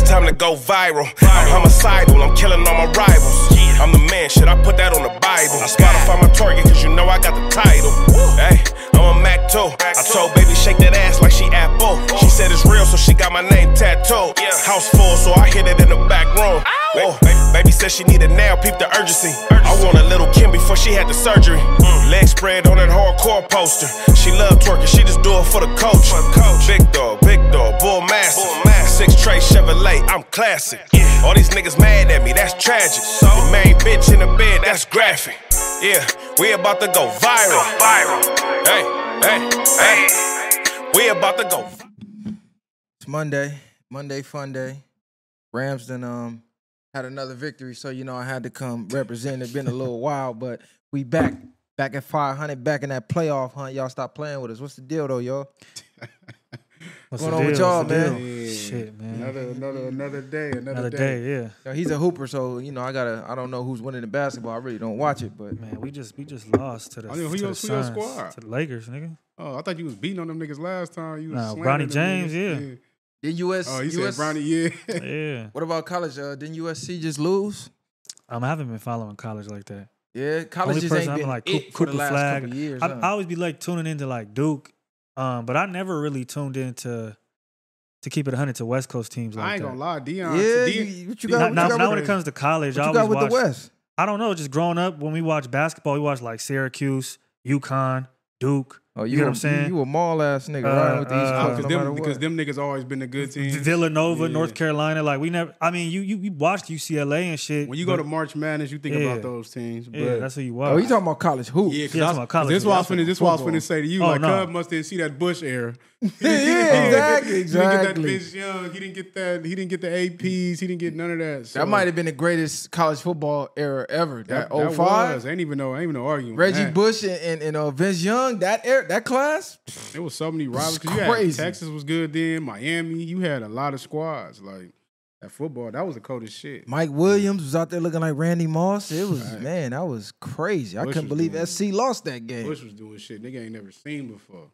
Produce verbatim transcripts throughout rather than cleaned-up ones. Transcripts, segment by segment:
time to go viral. I'm homicidal, I'm killing all my rivals. I'm the man, shit, I put that on the Bible. I Spotify my target, cause you know I got the title. Hey, I'm a Mac too. I told baby shake that ass like she Apple. She said it's real, so she got my name tattooed. House full, so I hit it in the back room. Whoa, baby said she need it now, peep the urgency. I want a little Kim before she had the surgery. Leg spread on that hardcore poster. She love twerking, she just do it for the coach. Big dog, big dog, bull massive. Six tray Chevrolet, I'm classic. All these niggas mad at me, that's tragic. The main bitch in the bed, that's graphic. Yeah, we about to go viral. Hey, hey, hey, we about to go. It's Monday, Monday fun day. Rams done um had another victory, so you know I had to come represent. It's been a little while, but we back, back at five hundred, back in that playoff hunt. Y'all stop playing with us. What's the deal though, y'all? What's going on with y'all, man? Yeah. Shit, man. Another, another, another day, another, Another day. day, yeah. You know, he's a hooper, so you know I gotta. I don't know who's winning the basketball. I really don't watch it, but Man, we just we just lost to the, I mean, who to your- the who your Suns, squad? to the Lakers, nigga. Oh, I thought you was beating on them niggas last time. You was Nah, slandering Bronny them James, niggas. yeah. did U S? Oh, he U S said Bronny, yeah. Yeah. What about college? Uh, didn't U S C just lose? Um, I haven't been following college like that. Yeah, college Only just person ain't I'm been like it Coop- for the Cooper last Flag. couple years. I, huh? I always be like tuning into like Duke, um, but I never really tuned into to keep it one hundred to West Coast teams like I ain't that. gonna lie, Deion. yeah, Deion, you, what you Deion- got? Not, what not, you got not with when it the- comes to college. What I you got always with the watch. West? I don't know. Just growing up, when we watch basketball, we watch like Syracuse, UConn, Duke. Oh, You you, get a, what I'm saying? You, you a mall ass nigga, Uh, riding with the East uh, Coast because no them, matter because what. them niggas always been the good teams. Villanova, Yeah. North Carolina. Like we never. I mean, you you, you watched U C L A and shit. When you go but- to March Madness, you think Yeah. about those teams. But yeah, that's who you watch. Oh, you talking about college hoop? yeah, Yeah, because I'm talking about college, this is what I was yeah, finna, I'm this what I was football. finna say to you. Oh, like, no. Cub must didn't see that Bush era. yeah, Oh. exactly, He didn't get that exactly. Vince Young. He didn't get that. He didn't get the A Ps. He didn't get none of that. So That might have been the greatest college football era ever. That, that, oh that five, was. I ain't even know. I ain't even no arguing. Reggie that. Bush and, and, and uh, Vince Young, that era, that class. There was so many rivals. 'Cause You crazy. had Texas was good then. Miami. You had a lot of squads. Like that football. That was the coldest shit. Mike Williams was out there looking like Randy Moss. It was Right. man, that was crazy. I Bush couldn't was believe doing- S C lost that game. Bush was doing shit nigga ain't never seen before.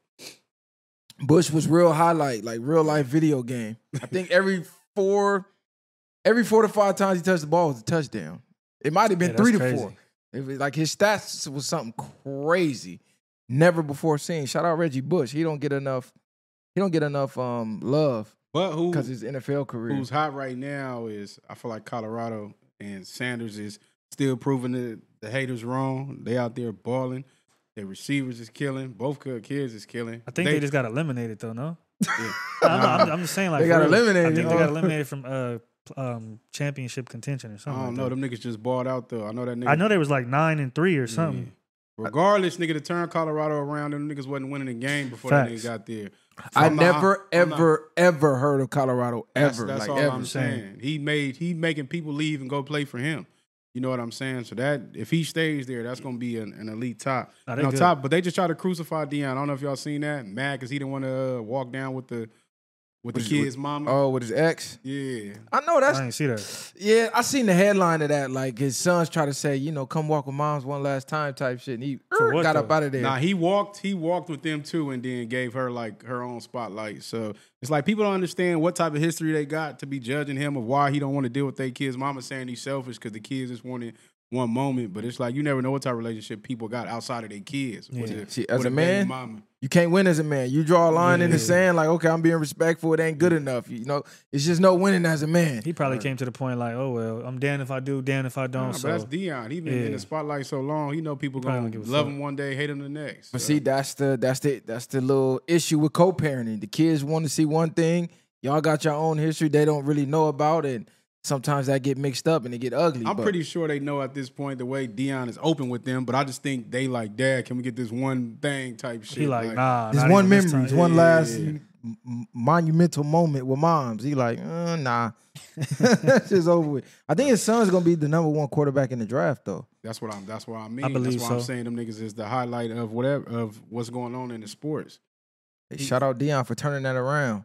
Bush was real highlight, like real life video game. I think every four, every four to five times he touched the ball was a touchdown. It might have been Yeah, three that's to crazy. four. It was like his stats was something crazy, never before seen. Shout out Reggie Bush. He don't get enough. He don't get enough um, love But who because his N F L career. who's hot right now is I feel like Colorado and Sanders is still proving the, the haters wrong. They out there balling. Their receivers is killing. Both good kids is killing. I think they, just got eliminated though. No, yeah. I'm, I'm, I'm just saying like They got for real. eliminated, I think huh? they got eliminated from uh pl- um championship contention or I something. don't like know. that. Them niggas just balled out though. I know that nigga. I know they was like nine and three or something. Yeah. Regardless, nigga, to turn Colorado around, them niggas wasn't winning the game before Facts. that nigga got there. So I I'm not- never, I'm not- ever, ever heard of Colorado That's, ever. that's like all ever. I'm saying. He made he making people leave and go play for him. You know what I'm saying? So that if he stays there, that's gonna be an, an elite top. Nah, And they on good. top, but they just try to crucify Deion. I don't know if y'all seen that. Mad because he didn't want to uh, walk down with the with the With- kid's mama. Oh, with his ex. Yeah. I know that's I didn't see that. yeah. I seen the headline of that. Like his sons try to say, you know, come walk with moms one last time type shit. And he For er, what, got up though? out of there. Nah, he walked. He walked with them too, and then gave her like her own spotlight. So it's like people don't understand what type of history they got to be judging him of why he don't want to deal with their kids. Mama saying he's selfish because the kids just wanted one moment, but it's like you never know what type of relationship people got outside of their kids. with Yeah. a- See, as with a baby man, mama. You can't win as a man. You draw a line in the Yeah. sand, like, okay, I'm being respectful. It ain't good enough. You know, it's just no winning as a man. He probably came to the point like, oh well, I'm damned if I do, damned if I don't. Nah, so but that's Deion. He been in yeah. the spotlight so long. He know people Probably gonna don't give a love fuck. him one day, hate him the next. But So, see, that's the that's the that's the little issue with co-parenting. The kids want to see one thing. Y'all got your own history they don't really know about, and sometimes that get mixed up and it get ugly. I'm but pretty sure they know at this point the way Deion is open with them, but I just think they like, Dad, can we get this one thing type shit? he like, nah. There's not one even this memory, time. one Yeah, last yeah. m- m- monumental moment with moms. He like, uh, nah, that's just over with. I think his son's gonna be the number one quarterback in the draft, though. That's what I'm. That's what I mean. I believe that's why I'm so. saying them niggas is the highlight of whatever of what's going on in the sports. Hey, shout out Deion for turning that around.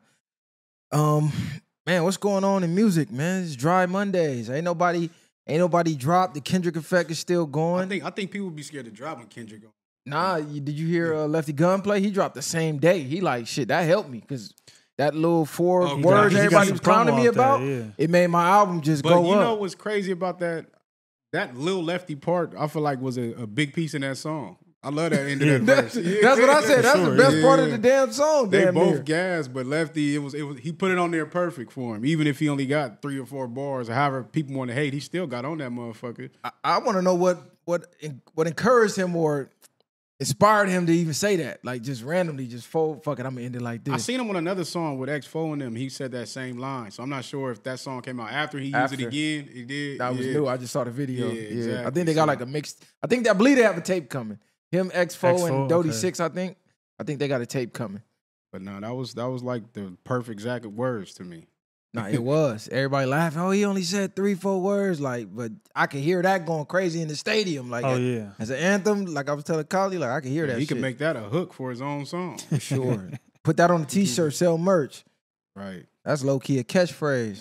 Um, man, what's going on in music, man? It's dry Mondays. Ain't nobody, ain't nobody dropped. The Kendrick effect is still I going. think I think people be scared to drop when Kendrick go. Nah, you, did you hear uh, Lefty Gunplay? He dropped the same day. He like, shit, that helped me because that little four Oh, he words got- he got everybody some was clowning promo me off that, about, yeah. it made my album just But go you up. know what's crazy about that? That Lil Lefty part, I feel like was a, a big piece in that song. I love that end of that that's, verse. Yeah. that's what I said. That's sure, the best yeah. part of the damn song. They damn both near. gas, but Lefty, it was it was he put it on there perfect for him. Even if he only got three or four bars, or however people want to hate, he still got on that motherfucker. I, I want to know what what what encouraged him or inspired him to even say that. Like just randomly, just fold. Fuck it, I'm gonna end it like this. I seen him on another song with X four and them. He said that same line, so I'm not sure if that song came out after he used After. it again. He did. That was yeah. new. I just saw the video. Yeah, Yeah, I exactly. think they got So- like a mixed. I think I believe they have a tape coming. Him, X four, X four, and Dodie okay. Six. I think. I think they got a tape coming. But no, that was that was like the perfect exact words to me. Nah, it was. Everybody laughing. Oh, he only said three, four words. Like, but I could hear that going crazy in the stadium. Like, Oh yeah. as an anthem. Like I was telling Collie, like I could hear Yeah, that. he shit. could make that a hook for his own song. For sure. Put that on a T-shirt. Sell merch. Right. That's low key a catchphrase.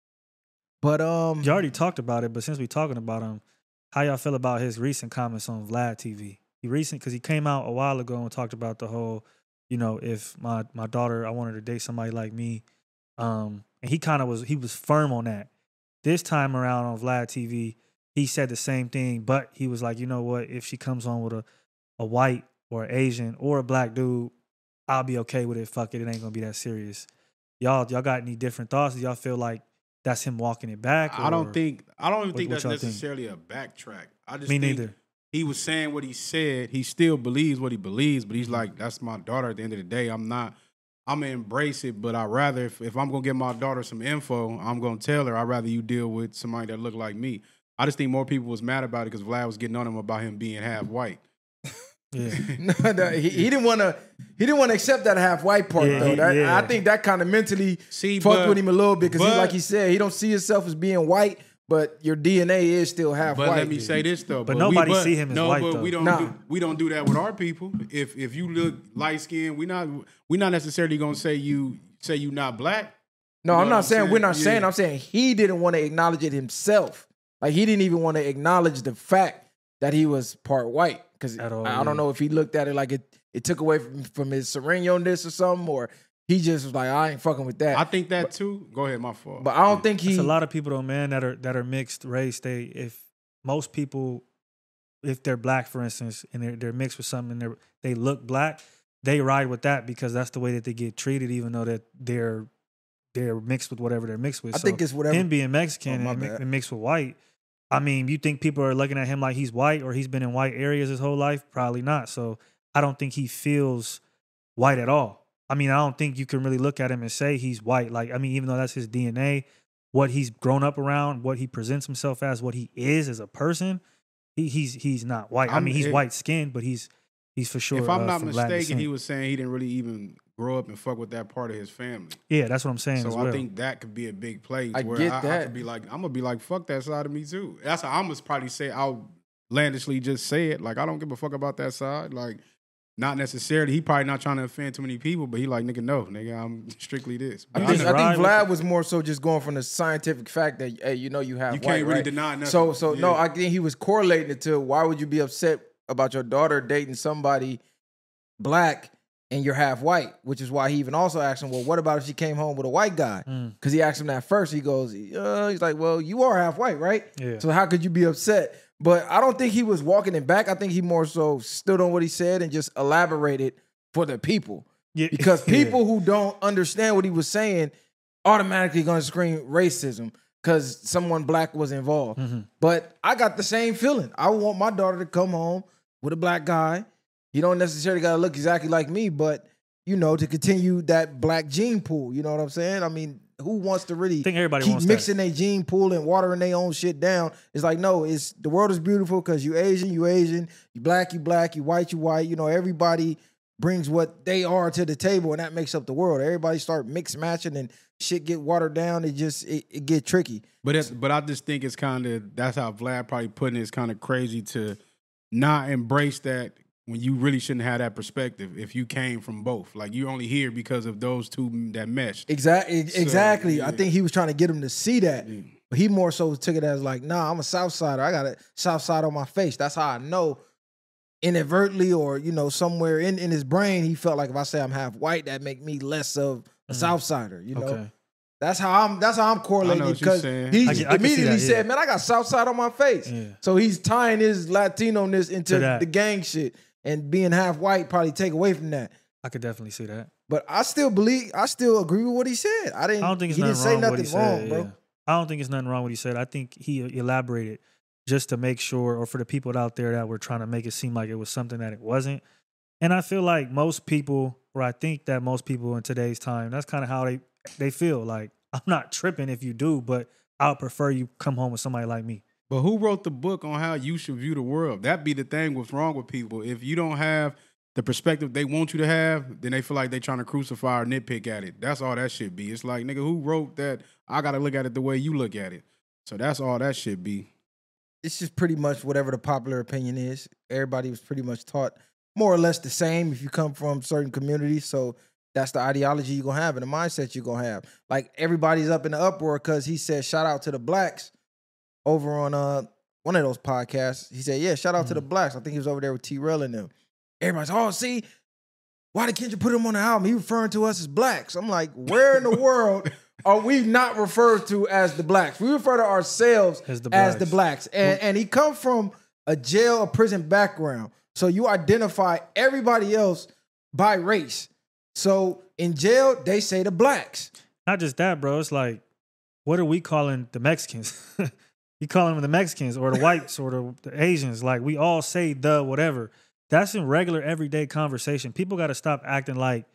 But um, You already talked about it, but since we talking about him, how y'all feel about his recent comments on Vlad T V? He recent because he came out a while ago and talked about the whole, you know, if my my daughter, I wanted to date somebody like me, um, and he kind of was he was firm on that. This time around on Vlad T V, he said the same thing, but he was like, you know what, if she comes on with a a white or Asian or a black dude, I'll be okay with it. Fuck it, it ain't gonna be that serious. Y'all, y'all got any different thoughts? Do y'all feel like that's him walking it back? I or- don't think I don't even what- think what that's y'all think? necessarily a backtrack. I just Me think neither. he was saying what he said. He still believes what he believes, but he's like, that's my daughter at the end of the day. I'm not, I'm gonna embrace it, but I'd rather, if, if I'm gonna give my daughter some info, I'm gonna tell her, I'd rather you deal with somebody that look like me. I just think more people was mad about it because Vlad was getting on him about him being half white. Yeah. no, no, he, he didn't want to. He didn't want to accept that half white part Yeah, though. he- That, yeah. I think that kind of mentally See, fucked but- with him a little bit because, he, but- like he said, he don't see himself as being white, but your D N A is still half But white. let me say this though. But we- nobody but- see him as no, white, but though. we don't. Nah. Do, we don't do that with our people. If if you look light skinned, we not we not necessarily gonna say you say you not black. No, You know I'm what not I'm saying, saying? we're not Yeah. saying. I'm saying he didn't want to acknowledge it himself. Like he didn't even want to acknowledge the fact that he was part white. Because I, At all, I yeah. don't know if he looked at it like it it took away from, from his Sereno-ness or something, or he just was like, I ain't fucking with that. I think that too. Go ahead, my fault. but I don't think he. It's a lot of people though, man, that are that are mixed race. They if most people, if they're black, for instance, and they're they're mixed with something and they they look black, they ride with that because that's the way that they get treated, even though that they're they're mixed with whatever they're mixed with. I So think it's whatever. him being Mexican Oh, my and, mi- bad. and mixed with white. I mean, you think people are looking at him like he's white or he's been in white areas his whole life? Probably not. So I don't think he feels white at all. I mean, I don't think you can really look at him and say he's white. Like, I mean, even though that's his D N A, what he's grown up around, what he presents himself as, what he is as a person, he, he's he's not white. i I'm- mean, he's if- white skinned, but he's he's for sure. if I'm uh, not from Latin mistaken, he descent. was saying he didn't really even grow up and fuck with that part of his family. Yeah, that's what I'm saying. So as I well. think that could be a big place I where get I, I that. could be like, I'm gonna be like, fuck that side of me too. That's how I'm gonna probably say outlandishly just say it. Like I don't give a fuck about that side. Like not necessarily. He probably not trying to offend too many people, but he like nigga, no, nigga, I'm strictly this. I But think, just I ride think with Vlad was more so just going from the scientific fact that hey, you know you have you white, can't really right? deny nothing. So so no, Yeah. I think he was correlating it to why would you be upset about your daughter dating somebody black and you're half white, which is why he even also asked him, well, what about if she came home with a white guy? Mm. Because he asked him that first. He goes, uh, he's like, well, you are half white, right? Yeah. So how could you be upset? But I don't think he was walking it back. I think he more so stood on what he said and just elaborated for the people. Yeah, Because yeah. people who don't understand what he was saying automatically gonna scream racism because someone black was involved. Mhm. But I got the same feeling. I want my daughter to come home with a black guy. He don't necessarily gotta look exactly like me, but you know, to continue that black gene pool. You know what I'm saying? I mean, who wants to really I think everybody keep wants mixing that. their gene pool and watering their own shit down? It's like, no, it's the world is beautiful because you Asian, you Asian, you black, you black, you white, you white. You know, everybody brings what they are to the table, and that makes up the world. Everybody start mix matching and shit get watered down. It just it, it get tricky. But it's, but I just think it's kind of that's how Vlad probably putting it. It's kind of crazy to not embrace that when you really shouldn't have that perspective. If you came from both, like you're only here because of those two that meshed. Exactly. So, Exactly. yeah. I think he was trying to get him to see that. Yeah. But he more so took it as like, nah, I'm a South Sider. I got a South Side on my face. That's how I know inadvertently or, you know, somewhere in, in his brain, he felt like if I say I'm half white, that make me less of a Mm. South Sider. You know, Okay. that's how I'm. That's how I'm I know correlating what you're because saying. he I can- I can see immediately that, yeah. said, "Man, I got South Side on my face." Yeah. So he's tying his Latino-ness into To that. the gang shit, and being half white probably take away from that. I could definitely see that. But I still believe, I still agree with what he said. I didn't. I don't think it's he nothing didn't say wrong with what nothing he wrong, said, bro. yeah. I don't think it's nothing wrong with what he said. I think he elaborated just to make sure, or for the people out there that were trying to make it seem like it was something that it wasn't. And I feel like most people, or I think that most people in today's time, that's kind of how they they feel. Like, I'm not tripping if you do, but I would prefer you come home with somebody like me. But who wrote the book on how you should view the world? That be the thing what's wrong with people. If you don't have the perspective they want you to have, then they feel like they trying to crucify or nitpick at it. That's all that should be. It's like, nigga, who wrote that? I got to look at it the way you look at it. So that's all that should be. It's just pretty much whatever the popular opinion is. Everybody was pretty much taught more or less the same if you come from certain communities. So that's the ideology you're going to have and the mindset you're going to have. Like, everybody's up in the uproar because he said, shout out to the blacks over on uh one of those podcasts. He said, yeah, shout out Mm. to the blacks. I think he was over there with T-Rail and them. Everybody's, oh, see, why did Kendrick put him on the album? He referring to us as blacks. I'm like, where in the world are we not referred to as the blacks? We refer to ourselves As the as the blacks. blacks. And, and he come from a jail or prison background. So you identify everybody else by race. So in jail, they say the blacks. Not just that, bro. It's like, what are we calling the Mexicans? You calling them the Mexicans or the whites or the, the Asians? Like, we all say the whatever. That's in regular everyday conversation. People got to stop acting like,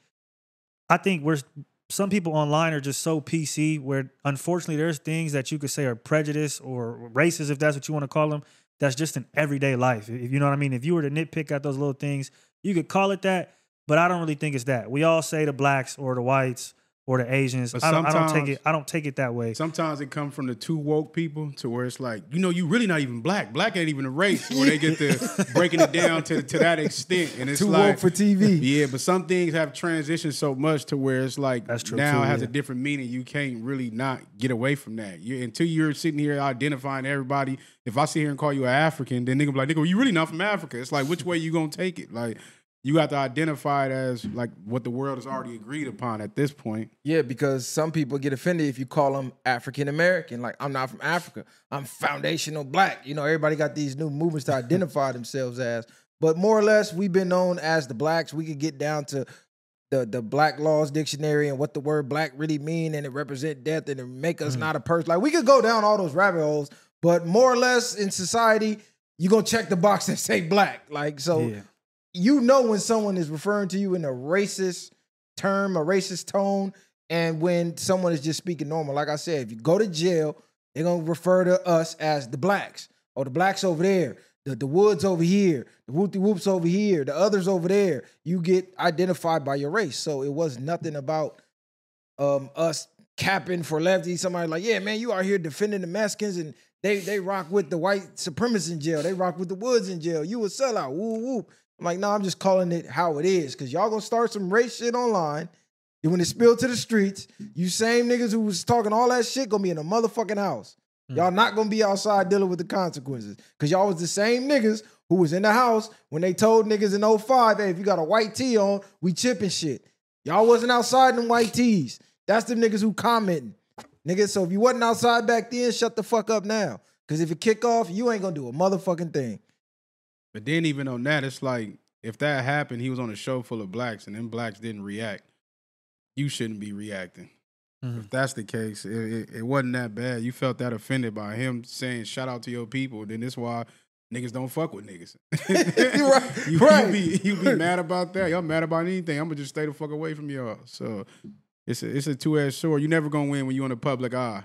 I think we're, some people online are just so P C where unfortunately there's things that you could say are prejudice or racist, if that's what you want to call them. That's just in everyday life. If you know what I mean? If you were to nitpick at those little things, you could call it that, but I don't really think it's that. We all say the blacks or the whites or the Asians. But I don't, I don't take sometimes- it. I don't take it that way. Sometimes it comes from the too woke people to where it's like, you know, you really not even black. Black ain't even a race. Where they get to breaking it down to to that extent, and it's Too like woke for T V. Yeah, but some things have transitioned so much to where it's like That's true, now too, it has yeah. a different meaning. You can't really not get away from that. You until you're sitting here identifying everybody. If I sit here and call you an African, then nigga be like, nigga, you really not from Africa. It's like, which way you gonna take it? Like, you have to identify it as like what the world has already agreed upon at this point. Yeah, because some people get offended if you call them African American. Like, I'm not from Africa. I'm foundational black. You know, everybody got these new movements to identify themselves as. But more or less, we've been known as the blacks. We could get down to the, the Black Laws Dictionary and what the word black really mean, and it represent death and it make us Mm. not a person. Like, we could go down all those rabbit holes, but more or less in society, you're going to check the box and say black. Like, so... Yeah. You know when someone is referring to you in a racist term, a racist tone, and when someone is just speaking normal. Like I said, if you go to jail, they're going to refer to us as the blacks, or the blacks over there, the, the woods over here, the whoopty whoops over here, the others over there. You get identified by your race. So it was nothing about um, us capping for lefty. Somebody like, yeah, man, you out here defending the Mexicans and they they rock with the white supremacists in jail. They rock with the woods in jail. You a sellout. Woo woo. I'm like, no, I'm just calling it how it is. Cause y'all gonna start some race shit online. And when it spilled to the streets, you same niggas who was talking all that shit gonna be in a motherfucking house. Mm. Y'all not gonna be outside dealing with the consequences. Cause y'all was the same niggas who was in the house when they told niggas in oh five, hey, if you got a white tee on, we chipping shit. Y'all wasn't outside in them white tees. That's the niggas who commenting. Niggas, so if you wasn't outside back then, shut the fuck up now. Cause if it kick off, you ain't gonna do a motherfucking thing. But then even on that, it's like, if that happened, he was on a show full of blacks and them blacks didn't react, you shouldn't be reacting. Mhm. If that's the case, it, it, it wasn't that bad. You felt that offended by him saying, shout out to your people. Then that's why niggas don't fuck with niggas. Right, you, right. you, be, you be mad about that. Y'all mad about anything. I'm going to just stay the fuck away from y'all. So it's a, it's a two-edged sword. You never going to win when you in the public eye.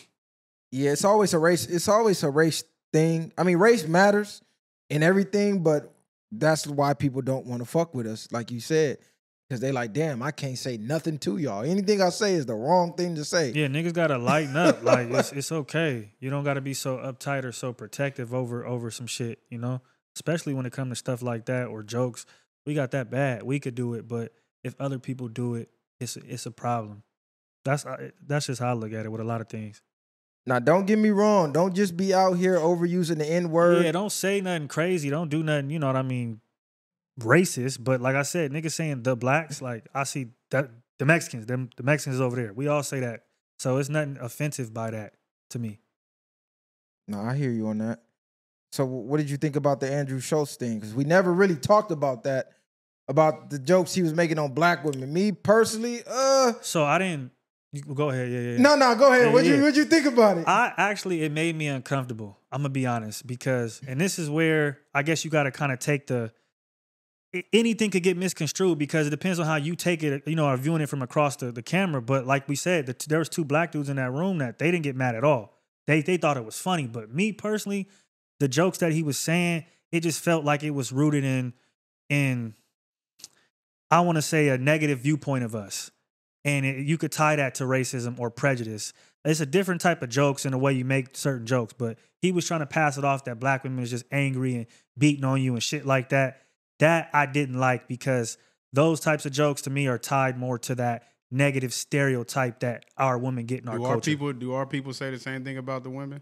Yeah, it's always a race. It's always a race thing. I mean, race matters in everything, but that's why people don't want to fuck with us, like you said, because they like, damn, I can't say nothing to y'all. Anything I say is the wrong thing to say. Yeah, niggas gotta lighten up. Like, it's it's okay. You don't gotta be so uptight or so protective over over some shit, you know? Especially when it comes to stuff like that or jokes. We got that bad. We could do it, but if other people do it, it's it's a problem. That's that's just how I look at it with a lot of things. Now, don't get me wrong. Don't just be out here overusing the N word. Yeah, don't say nothing crazy. Don't do nothing, you know what I mean, racist. But like I said, niggas saying the blacks, like I see that the Mexicans, them the Mexicans over there. We all say that. So it's nothing offensive by that to me. No, I hear you on that. So what did you think about the Andrew Schultz thing? Because we never really talked about that, about the jokes he was making on black women. Me personally, uh So I didn't you, go ahead, yeah, yeah. No, no, go ahead. Yeah, what yeah. you what you think about it? I actually, it made me uncomfortable. I'm gonna be honest, because, and this is where I guess you got to kind of take the, anything could get misconstrued because it depends on how you take it, you know, are viewing it from across the, the camera. But like we said, the, there was two black dudes in that room that they didn't get mad at all. They they thought it was funny. But me personally, the jokes that he was saying, it just felt like it was rooted in, in, I want to say, a negative viewpoint of us. And it, you could tie that to racism or prejudice. It's a different type of jokes and the way you make certain jokes, but he was trying to pass it off that black women is just angry and beating on you and shit like that. That I didn't like because those types of jokes to me are tied more to that negative stereotype that our women get in our do culture. Our people, do our people say the same thing about the women?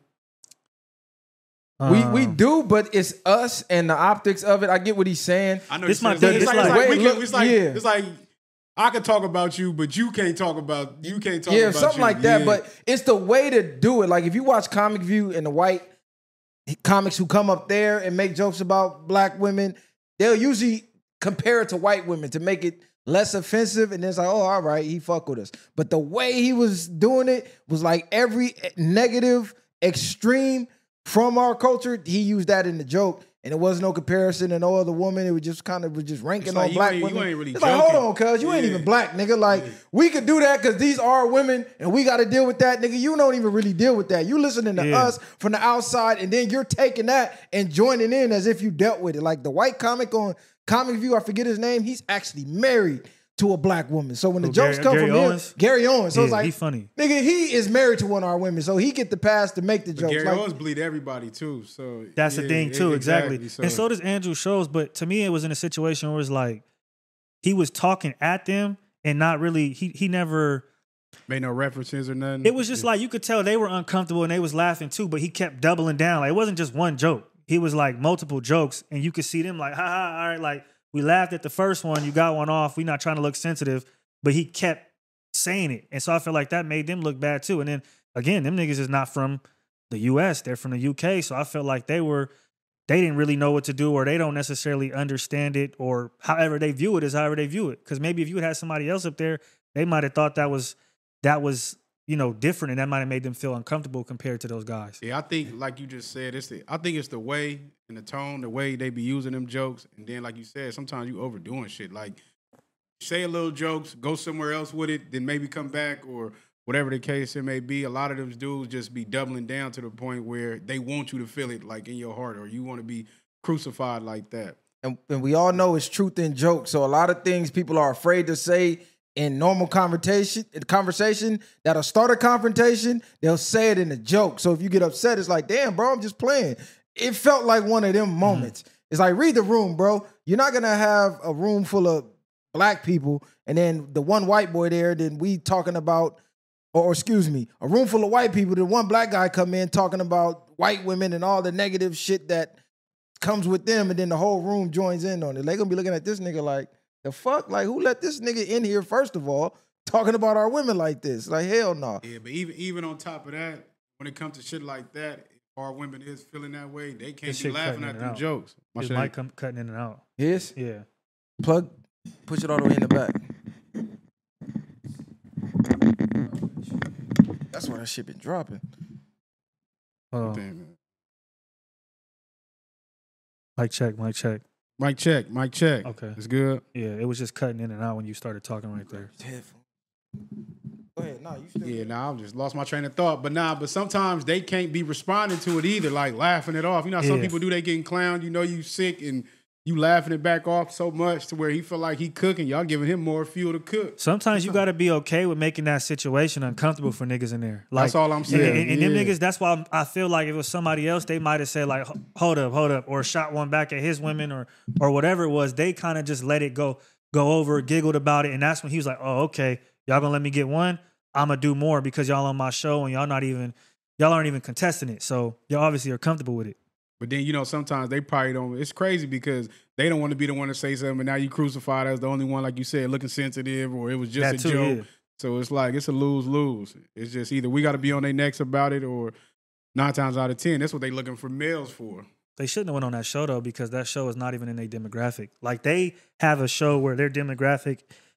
We we Um, do, but it's us and the optics of it. I get what he's saying. I know This you my said- thing. It's It's like, it's like- like, we Wait, can, look, it's like, yeah. it's like I could talk about you, but you can't talk about you can't talk Yeah, about something you. like that. Yeah. But it's the way to do it. Like if you watch Comic View and the white comics who come up there and make jokes about black women, they'll usually compare it to white women to make it less offensive. And then it's like, oh, all right, he fuck with us. But the way he was doing it was like every negative extreme from our culture, he used that in the joke. And it was no comparison to no other woman. It was just kind of was just ranking It's like on you black ain't- you women. ain't really it's like, hold joking. on, cuz you ain't Yeah. even black, nigga. Like, Yeah. we could do that because these are women and we got to deal with that, nigga. You don't even really deal with that. You listening to Yeah. us from the outside and then you're taking that and joining in as if you dealt with it. Like the white comic on Comic View, I forget his name, he's actually married to a black woman. So when the Who, jokes Gary- come Gary from Owens? him, Gary Owens. So yeah, it's like, he funny. nigga, he is married to one of our women. So he get the pass to make the But jokes. Gary Like, Owens bleed everybody too. So That's yeah, the thing e- too, exactly. So, And so does Andrew Schultz. But to me, it was in a situation where it's like he was talking at them and not really. He he never. made no references or nothing. It was just like you could tell they were uncomfortable and they was laughing too. But he kept doubling down. Like it wasn't just one joke. He was like multiple jokes, and you could see them like, ha ha. All right, like we laughed at the first one. You got one off. We not trying to look sensitive, but he kept saying it, and so I feel like that made them look bad too. And then again, them niggas is not from the U S; they're from the U K. So I felt like they were. They didn't really know what to do, or they don't necessarily understand it, or however they view it is however they view it. Because maybe if you had had somebody else up there, they might have thought that was that was you know different, and that might have made them feel uncomfortable compared to those guys. Yeah, I think like you just said, it's the I think it's the way and the tone, the way they be using them jokes, and then like you said, sometimes you overdoing shit. Like say a little jokes, go somewhere else with it, then maybe come back or whatever the case it may be. A lot of them dudes just be doubling down to the point where they want you to feel it like in your heart, or you want to be crucified like that. and, and we all know it's truth in jokes. So a lot of things people are afraid to say in normal conversation, conversation that'll start a confrontation, they'll say it in a joke. So if you get upset, it's like, damn, bro, I'm just playing. It felt like one of them moments. Mm-hmm. It's like, read the room, bro. You're not gonna have a room full of black people and then the one white boy there, then we talking about, or excuse me, a room full of white people, then one black guy come in talking about white women and all the negative shit that comes with them, and then the whole room joins in on it. They gonna be looking at this nigga like, the fuck? Like, who let this nigga in here, first of all, talking about our women like this? Like, hell no. Yeah, but even even on top of that, when it comes to shit like that, if our women is feeling that way, they can't This be shit laughing cutting at in them and out. jokes. My His shit mic ain't- come cutting in and out. Yes? Yeah. Plug, push it all the way in the back. That's why that shit been dropping. Oh, Damn. mic check, mic check. Mic check, mic check. Okay. It's good. Yeah, it was just cutting in and out when you started talking right there. Go ahead, nah, you still Yeah, nah, I just lost my train of thought. But nah, but sometimes they can't be responding to it either, like laughing it off. You know how some Yeah. people do, they getting clowned, you know you sick and you laughing it back off so much to where he feel like he cooking. Y'all giving him more fuel to cook. Sometimes you got to be okay with making that situation uncomfortable for niggas in there. Like, That's all I'm and- saying. And, and them Yeah. niggas, that's why I feel like if it was somebody else, they might have said like, hold up, hold up, or shot one back at his women or or whatever it was. They kind of just let it go, go over, giggled about it. And that's when he was like, oh, okay, y'all gonna let me get one? I'm gonna do more because y'all on my show and y'all not even, y'all aren't even contesting it. So y'all obviously are comfortable with it. But then, you know, sometimes they probably don't. It's crazy because they don't want to be the one to say something, and now you crucified as the only one, like you said, looking sensitive, or it was just That a too, joke. yeah. So it's like, it's a lose-lose. It's just either we got to be on their necks about it, or nine times out of ten, that's what they looking for males for. They shouldn't have went on that show, though, because that show is not even in their demographic. Like, they have a show where their demographic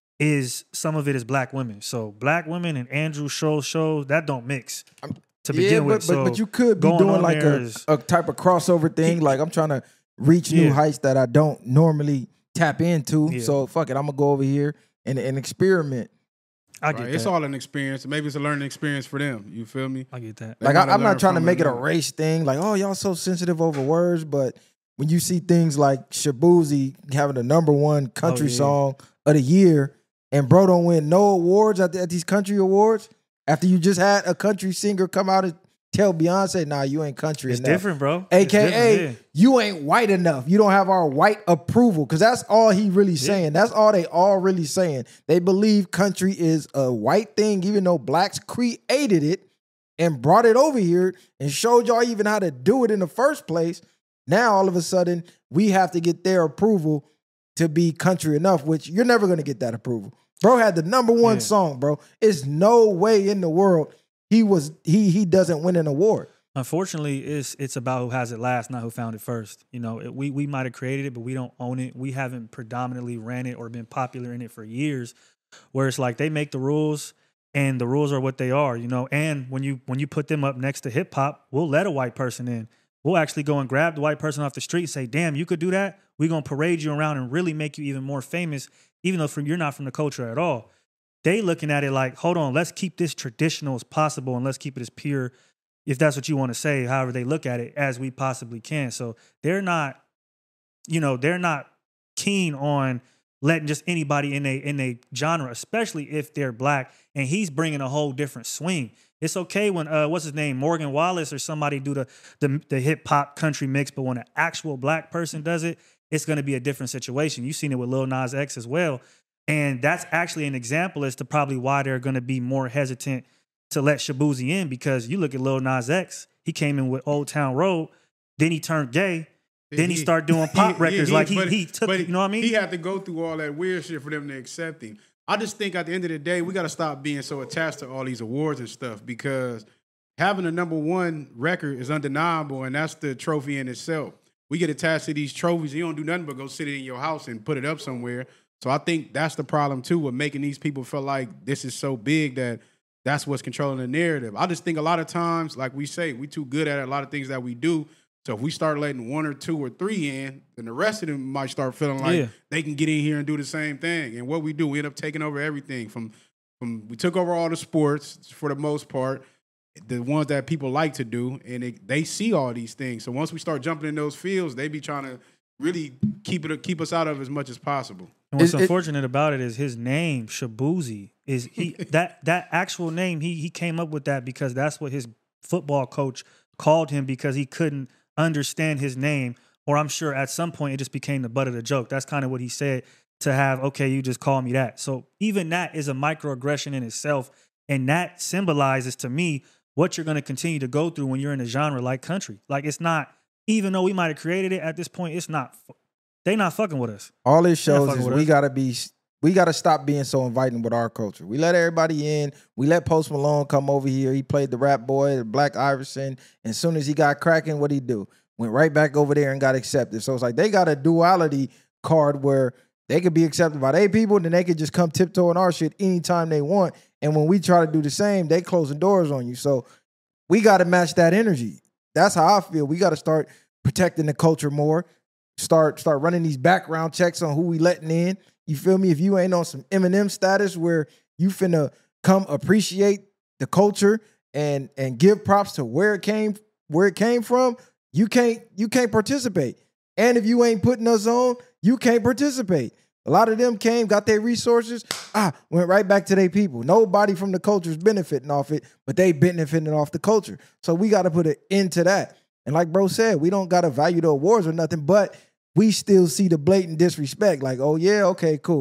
is, some of it is black women. So black women and Andrew Schultz shows, that don't mix to begin yeah, but, with. but, So but you could be going doing on like there a, is- a type of crossover thing. Like I'm trying to reach new Yeah. heights that I don't normally tap into. Yeah. So fuck it, I'm gonna go over here and, and experiment. I get Right? that. It's all an experience. Maybe it's a learning experience for them. You feel me? I get that. They Like I, gotta I'm learn not trying to from make it a them. race thing. Like, oh, y'all so sensitive over words, but when you see things like Shabuzi having the number one country Oh, yeah. song of the year, and bro don't win no awards at, the, at these country awards, after you just had a country singer come out and tell Beyonce, nah, you ain't country It's enough. different, bro. A It's K A, different, yeah. you ain't white enough. You don't have our white approval. Because that's all he really saying. That's all they all really saying. They believe country is a white thing, even though blacks created it and brought it over here and showed y'all even how to do it in the first place. Now, all of a sudden, we have to get their approval to be country enough, which you're never going to get that approval. Bro had the number one Yeah. song, bro. It's no way in the world he was he he doesn't win an award. Unfortunately, it's it's about who has it last, not who found it first. You know, it, we we might have created it, but we don't own it. We haven't predominantly ran it or been popular in it for years. Where it's like they make the rules, and the rules are what they are. You know, and when you when you put them up next to hip hop, we'll let a white person in. We'll actually go and grab the white person off the street and say, "Damn, you could do that. We're gonna parade you around and really make you even more famous, even though from you're not from the culture at all." They looking at it like, hold on, let's keep this traditional as possible and let's keep it as pure, if that's what you want to say, however they look at it, as we possibly can. So they're not, you know, they're not keen on letting just anybody in a in a genre, especially if they're black. And he's bringing a whole different swing. It's okay when uh, what's his name, Morgan Wallace or somebody do the the, the hip hop country mix, but when an actual black person does it, it's going to be a different situation. You've seen it with Lil Nas X as well. And that's actually an example as to probably why they're going to be more hesitant to let Shabuzi in, because you look at Lil Nas X, he came in with Old Town Road, then he turned gay, then he started doing pop records. Like he but- he took, but you know what I mean? He had to go through all that weird shit for them to accept him. I just think at the end of the day, we got to stop being so attached to all these awards and stuff, because having a number one record is undeniable, and that's the trophy in itself. We get attached to these trophies. You don't do nothing but go sit it in your house and put it up somewhere. So I think that's the problem too, with making these people feel like this is so big that that's what's controlling the narrative. I just think a lot of times, like we say, we too good at a lot of things that we do. So if we start letting one or two or three in, then the rest of them might start feeling like Yeah. they can get in here and do the same thing. And what we do, we end up taking over everything. From from we took over all the sports for the most part, the ones that people like to do, and it, they see all these things. So once we start jumping in those fields, they be trying to really keep it keep us out of as much as possible. And what's It- it- unfortunate about it is his name, Shabuzi, is he that that actual name, he he came up with that because that's what his football coach called him, because he couldn't understand his name. Or I'm sure at some point it just became the butt of the joke. That's kind of what he said, to have, okay, you just call me that. So even that is a microaggression in itself. And that symbolizes to me what you're going to continue to go through when you're in a genre like country. Like, it's not, even though we might have created it at this point, it's not, they not fucking with us. All it shows fucking is with we us. gotta be we gotta stop being so inviting with our culture. We let everybody in. We let Post Malone come over here. He played the rap boy, the Black Iverson. And as soon as he got cracking, what'd he do? Went right back over there and got accepted. So it's like they got a duality card where they could be accepted by their people, then they could just come tiptoeing our shit anytime they want. And when we try to do the same, they closing doors on you. So we gotta match that energy. That's how I feel. We gotta start protecting the culture more. Start start running these background checks on who we letting in. You feel me? If you ain't on some Eminem status where you finna come appreciate the culture and and give props to where it came where it came from, you can't you can't participate. And if you ain't putting us on, you can't participate. A lot of them came, got their resources, ah, went right back to their people. Nobody from the culture is benefiting off it, but they benefiting off the culture. So we got to put an end to that. And like bro said, we don't got to value the awards or nothing, but we still see the blatant disrespect. Like, oh yeah, okay, cool.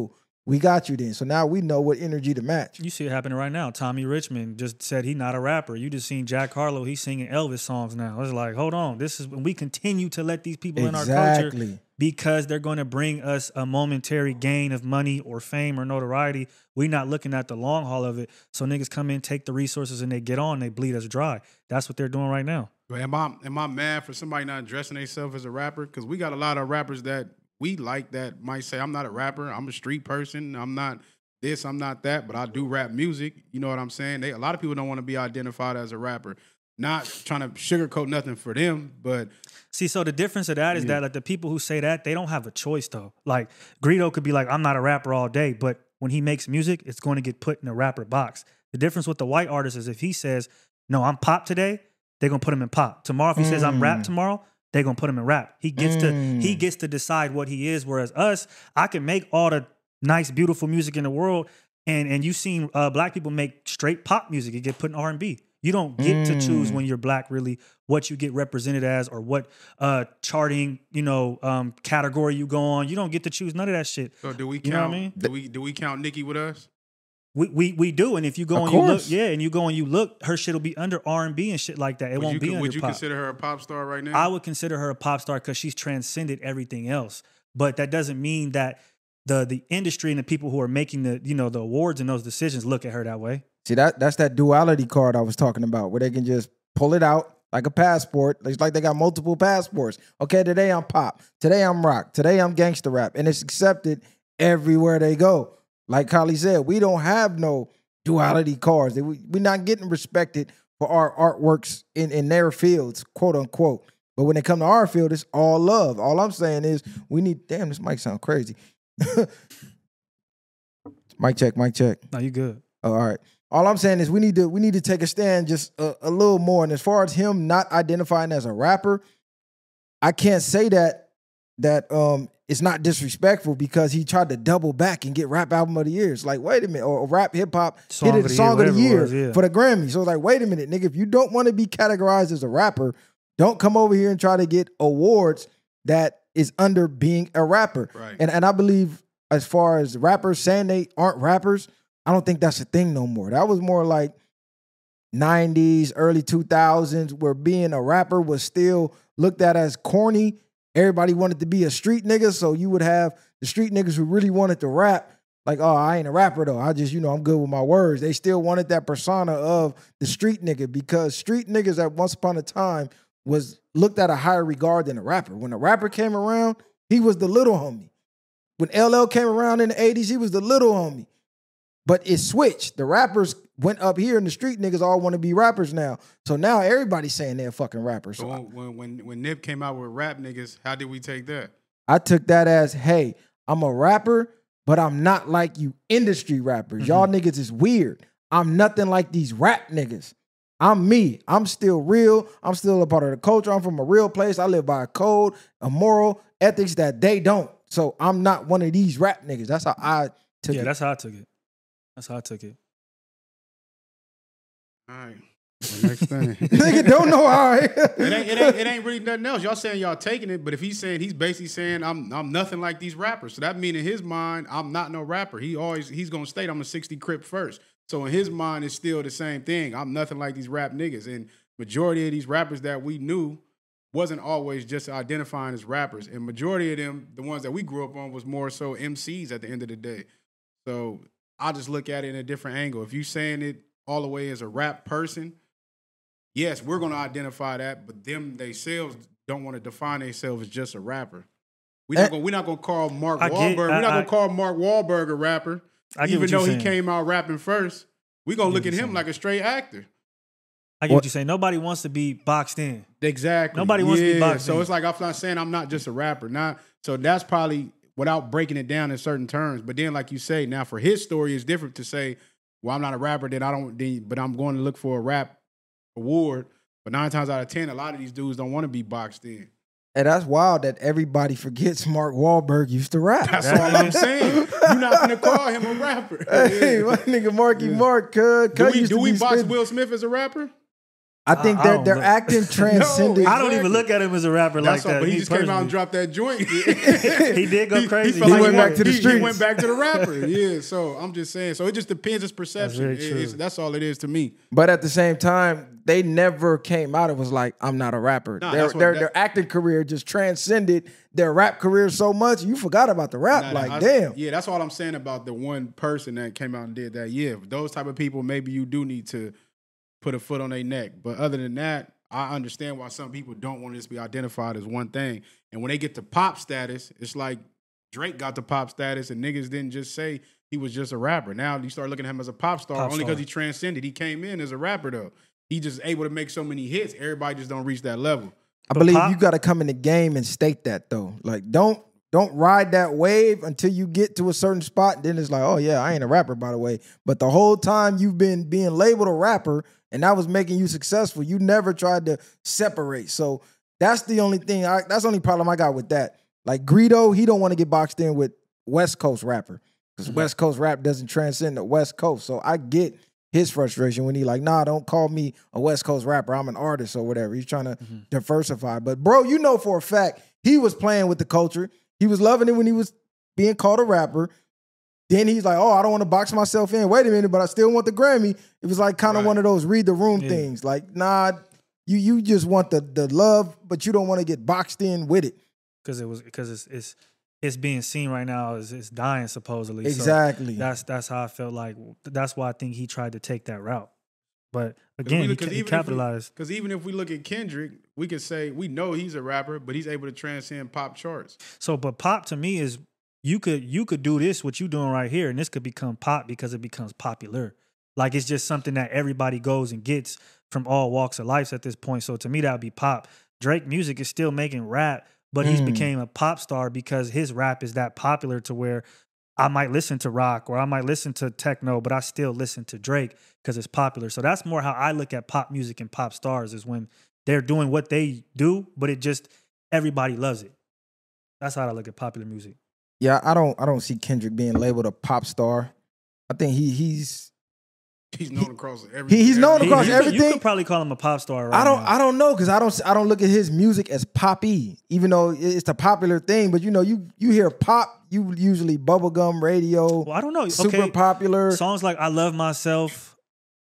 we got you then. So now we know what energy to match. You see it happening right now. Tommy Richmond just said he's not a rapper. You just seen Jack Harlow. He's singing Elvis songs now. It's like, hold on. This is when we continue to let these people Exactly. in our culture because they're going to bring us a momentary gain of money or fame or notoriety. We're not looking at the long haul of it. So niggas come in, take the resources, and they get on. They bleed us dry. That's what they're doing right now. But am I am I mad for somebody not dressing themselves as a rapper? Because we got a lot of rappers that we like that might say, I'm not a rapper. I'm a street person. I'm not this, I'm not that, but I do rap music. You know what I'm saying? They, a lot of people don't want to be identified as a rapper. Not trying to sugarcoat nothing for them, but... See, so the difference of that is yeah. that like the people who say that, they don't have a choice, though. Like, Greedo could be like, I'm not a rapper all day, but when he makes music, it's going to get put in a rapper box. The difference with the white artist is if he says, no, I'm pop today, they're going to put him in pop. Tomorrow, if he mm. says I'm rap tomorrow, they're going to put him in rap. He gets mm. to he gets to decide what he is, whereas us, I can make all the nice, beautiful music in the world, and, and you've seen uh, black people make straight pop music. It get put in R and B. You don't get mm. to choose when you're black, really, what you get represented as or what uh, charting, you know, um, category you go on. You don't get to choose none of that shit. So do we count? You know what I mean? Do we do we count Nicki with us? We we we do, and if you go of and course. you look, yeah, and you go and you look, her shit will be under R and B and shit like that. It would won't you, be under Would you pop. consider her a pop star right now? I would consider her a pop star because she's transcended everything else. But that doesn't mean that the the industry and the people who are making the you know the awards and those decisions look at her that way. See, that that's that duality card I was talking about, where they can just pull it out like a passport. It's like they got multiple passports. Okay, today I'm pop. Today I'm rock. Today I'm gangster rap. And it's accepted everywhere they go. Like Kylie said, we don't have no duality cards. We, we're not getting respected for our artworks in, in their fields, quote unquote. But when they come to our field, it's all love. All I'm saying is we need, damn, this mic sound crazy. Mic check, mic check. No, you good. Oh, all right. All I'm saying is we need to we need to take a stand just a, a little more. And as far as him not identifying as a rapper, I can't say that that um it's not disrespectful because he tried to double back and get rap album of the year. It's like, wait a minute, or, or rap hip hop hit it song of the year, was, yeah. for the Grammy. So it's like, wait a minute, nigga, if you don't want to be categorized as a rapper, don't come over here and try to get awards that is under being a rapper. Right. And and I believe as far as rappers saying they aren't rappers, I don't think that's a thing no more. That was more like nineties, early two thousands, where being a rapper was still looked at as corny. Everybody wanted to be a street nigga, so you would have the street niggas who really wanted to rap. Like, oh, I ain't a rapper, though. I just, you know, I'm good with my words. They still wanted that persona of the street nigga because street niggas at once upon a time was looked at a higher regard than a rapper. When a rapper came around, he was the little homie. When L L came around in the eighties, he was the little homie. But it switched. The rappers went up here and the street niggas all want to be rappers now. So now everybody's saying they're fucking rappers. So when, when, when, when Nip came out with rap niggas, how did we take that? I took that as, hey, I'm a rapper, but I'm not like you industry rappers. Mm-hmm. Y'all niggas is weird. I'm nothing like these rap niggas. I'm me. I'm still real. I'm still a part of the culture. I'm from a real place. I live by a code, a moral ethics that they don't. So I'm not one of these rap niggas. That's how I took yeah, it. Yeah, that's how I took it. That's how I took it. All right. The next thing. Nigga don't know how I it, ain't, it, ain't, it ain't really nothing else. Y'all saying y'all taking it, but if he's saying, he's basically saying I'm I'm nothing like these rappers. So that means in his mind, I'm not no rapper. He always, he's going to state I'm a sixty Crip first. So in his mind, it's still the same thing. I'm nothing like these rap niggas. And majority of these rappers that we knew wasn't always just identifying as rappers. And majority of them, the ones that we grew up on, was more so M Cs at the end of the day. So I just look at it in a different angle. If you saying it all the way as a rap person, yes, we're going to identify that, but them themselves don't want to define themselves as just a rapper. We're not going. We're not going to call Mark I Wahlberg. Get, we're I, not going I, to call Mark Wahlberg a rapper, I even though he saying. came out rapping first. We're going to look at him saying. like a straight actor. I get what, what you're saying. Nobody wants to be boxed in. Exactly. Nobody wants yeah. to be boxed so in. So it's like I'm not saying I'm not just a rapper. Not so that's probably without breaking it down in certain terms. But then, like you say, now for his story, it's different to say, well, I'm not a rapper, then I don't, but I'm going to look for a rap award. But nine times out of ten, a lot of these dudes don't want to be boxed in. And that's wild that everybody forgets Mark Wahlberg used to rap. That's all I'm saying. You're not going to call him a rapper. Hey, my nigga Marky yeah. Mark, cuz. Do we, do we box spin- Will Smith as a rapper? I think I they're don't they're look- acting transcended. I don't Exactly. even look at him as a rapper That's like all, that. but he me just came out personally. and dropped that joint. He did go crazy. felt He like went back to the he, streets. He went back to the rapper. Yeah, so I'm just saying. So it just depends. It's perception. very It- true. it's- that's all it is to me. But at the same time, they never came out. It was like, I'm not a rapper. Nah, their that's what- their, that- their acting career just transcended their rap career so much, you forgot about the rap. Nah, like, I- damn. Yeah, that's all I'm saying about the one person that came out and did that. Yeah, those type of people, maybe you do need to put a foot on their neck. But other than that, I understand why some people don't want to just be identified as one thing. And when they get to pop status, it's like Drake got to pop status and niggas didn't just say he was just a rapper. Now you start looking at him as a pop star Pop only star. because he transcended. He came in as a rapper though. He just able to make so many hits. Everybody just don't reach that level. I But believe Pop- you got to come in the game and state that though. Like, don't don't ride that wave until you get to a certain spot. Then it's like, oh yeah, I ain't a rapper by the way. But the whole time you've been being labeled a rapper, and that was making you successful. You never tried to separate. So that's the only thing. I, that's the only problem I got with that. Like Greedo, he don't want to get boxed in with West Coast rapper because West Coast rap doesn't transcend the West Coast. So I get his frustration when he like, nah, don't call me a West Coast rapper. I'm an artist or whatever. He's trying to Mm-hmm. diversify. But bro, you know for a fact he was playing with the culture. He was loving it when he was being called a rapper. Then he's like, oh, I don't want to box myself in. Wait a minute, but I still want the Grammy. It was like kind of Right. one of those read the room Yeah. things. Like, nah, you you just want the the love, but you don't want to get boxed in with it. because it was because it's it's it's being seen right now as it's dying supposedly. So Exactly. that's that's how I felt like. That's why I think he tried to take that route. But 'Cause again, we- he, 'cause ca- he even if we- capitalized. Because even if we look at Kendrick, we could say we know he's a rapper, but he's able to transcend pop charts. So, but pop to me is you could you could do this what you doing right here, and this could become pop because it becomes popular. Like it's just something that everybody goes and gets from all walks of life at this point. So to me, that would be pop. Drake music is still making rap, but he's Mm. became a pop star because his rap is that popular to where I might listen to rock or I might listen to techno, but I still listen to Drake because it's popular. So that's more how I look at pop music and pop stars is when they're doing what they do, but it just everybody loves it. That's how I look at popular music. Yeah, I don't I don't see Kendrick being labeled a pop star. I think he he's He's known across every. he- he's known every- across you, you could- everything. You could probably call him a pop star. Right I don't now. I don't know because I don't I don't look at his music as poppy, even though it's a popular thing. But you know, you you hear pop, you usually bubblegum radio, Well, I don't know. super okay, popular. songs like "I Love Myself,"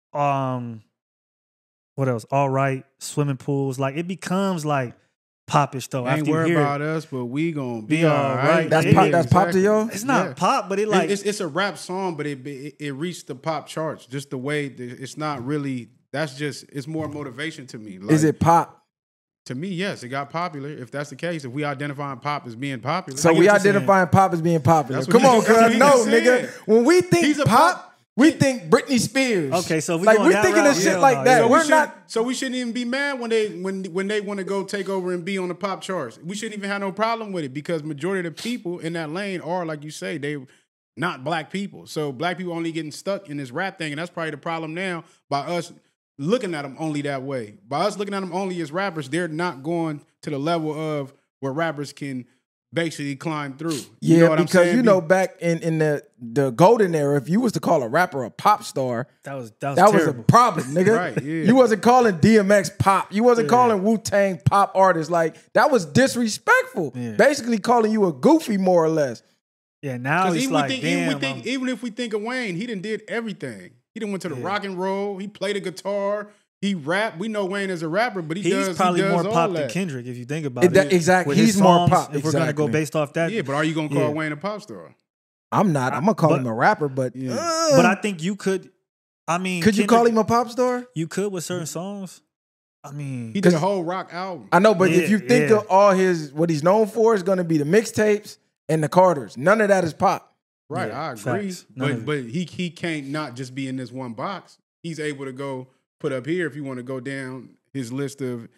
um, what else? All right, swimming pools. Like it becomes like popish though. Ain't after you worry hear about it. us, but we gonna be, Be all all right. right. That's Yeah, pop. yeah, That's pop to y'all. It's not Yeah. pop, but it It- like it's it's a rap song, but it it, it reached the pop charts. Just the way that it's not really. That's just it's more motivation to me. Like, Is it pop? to me? Yes, it got popular. If that's the case, if we identifying pop as being popular, So I get we what you're saying. identifying pop as being popular. That's what Come he- on, that's what cuz he no, just nigga. said. When we think He's a pop, pop- we think Britney Spears. Okay, so if we like going we that thinking route, of shit hell like no, that. yeah. So we We're should- not. So we shouldn't even be mad when they when when they want to go take over and be on the pop charts. We shouldn't even have no problem with it because majority of the people in that lane are, like you say, they not black people. So black people only getting stuck in this rap thing, and that's probably the problem now by us looking at them only that way. By us looking at them only as rappers, they're not going to the level of where rappers can basically climb through. You Yeah, know what I'm because saying? you know back in, in the the golden era, if you was to call a rapper a pop star, that was that was that was terrible. a problem, nigga. Right, yeah. You wasn't calling D M X pop. You wasn't Yeah. calling Wu Tang pop artists. Like that was disrespectful. Yeah. Basically calling you a goofy, more or less. Yeah, now Because it's even, like we think, damn. even, we think, I'm- even if we think of Wayne, he done did everything. He done went to the Yeah. rock and roll. He played a guitar. He rapped. We know Wayne as a rapper, but he he's does. probably he does more all pop that. than Kendrick if you think about It- it. that- exactly. With his He's more songs, pop. If we're gonna go Exactly. based off that, Yeah, but are you gonna call Yeah. Wayne a pop star? I'm not. I'm gonna call But- him a rapper, but Yeah. uh, but I think you could. I mean, could you Kendrick- call him a pop star? You could with certain songs. I mean, He did a whole rock album. I know, but if Yeah, you think yeah. of all his what he's known for is going to be the mixtapes and the Carters. None of that is pop. Right, Yeah, I agree. facts. None of But it. but he he can't not just be in this one box. He's able to go put up here if you want to go down his list of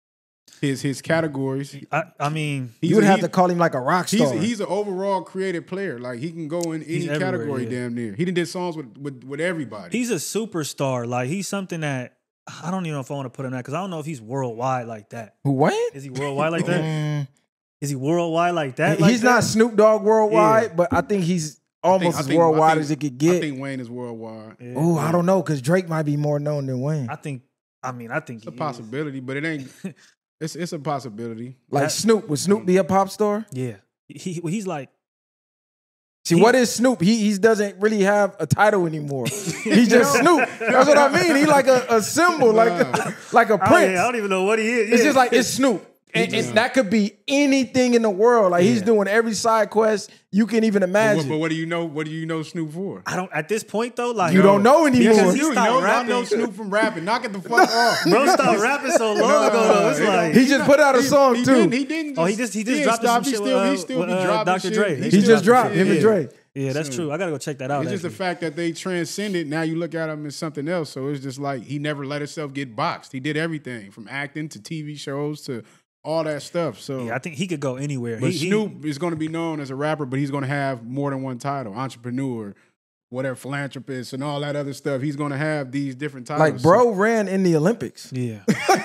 his his categories. I, I mean, He's you would a- have he's- to call him like a rock He's star. he's an overall creative player. Like he can go in any He's everywhere, category yeah. damn near. He done did songs with with, with everybody. he's a superstar. Like he's something that I don't even know if I want to put him at because I don't know if he's worldwide like that. Who Wayne? Is he worldwide like that? Mm, Is he worldwide like that? he- like he's that? not Snoop Dogg worldwide, Yeah. but I think he's I think- almost I as think- I worldwide think- as it could I get. think Wayne is worldwide. Yeah. Oh, I don't know, because Drake might be more known than Wayne. I think I mean, I think It's a he possibility, but it ain't. It's it's a possibility. Like That- Snoop, would Snoop be a pop star? Is. Yeah, he he's like See, He- what is Snoop? He he doesn't really have a title anymore. He's just Snoop. That's what I mean. He like a, a symbol, like a, like a I don't, prince. I don't even know what he is. It's Yeah. just like it's Snoop. And, and that could be anything in the world. Like he's Yeah. doing every side quest you can even But what, imagine. but what do you know? What do you know Snoop for? I don't at this point though. Like You don't know anymore. Yes, He you do. You stopped know, I rapping. know Snoop from rapping. Knock it the fuck off. Bro stopped rapping so long ago though. It's like He just put out a He- song he too. Didn't, he didn't. Oh, he just- he just didn't dropped stop. some He shit still, with, he uh, still with, be uh, dropping Doctor shit. Dre. He He He still just dropped him and yeah. Dre. yeah, that's true. I gotta go check that out. It's just the actually. fact that they transcended. Now you look at him as something else. So it's just like he never let himself get boxed. He did everything from acting to T V shows to all that stuff. So Yeah, I think he could go anywhere. but he, he- Snoop is going to be known as a rapper, but he's going to have more than one title: entrepreneur, whatever, philanthropist, and all that other stuff. He's going to have these different titles. Like bro ran in the Olympics. yeah.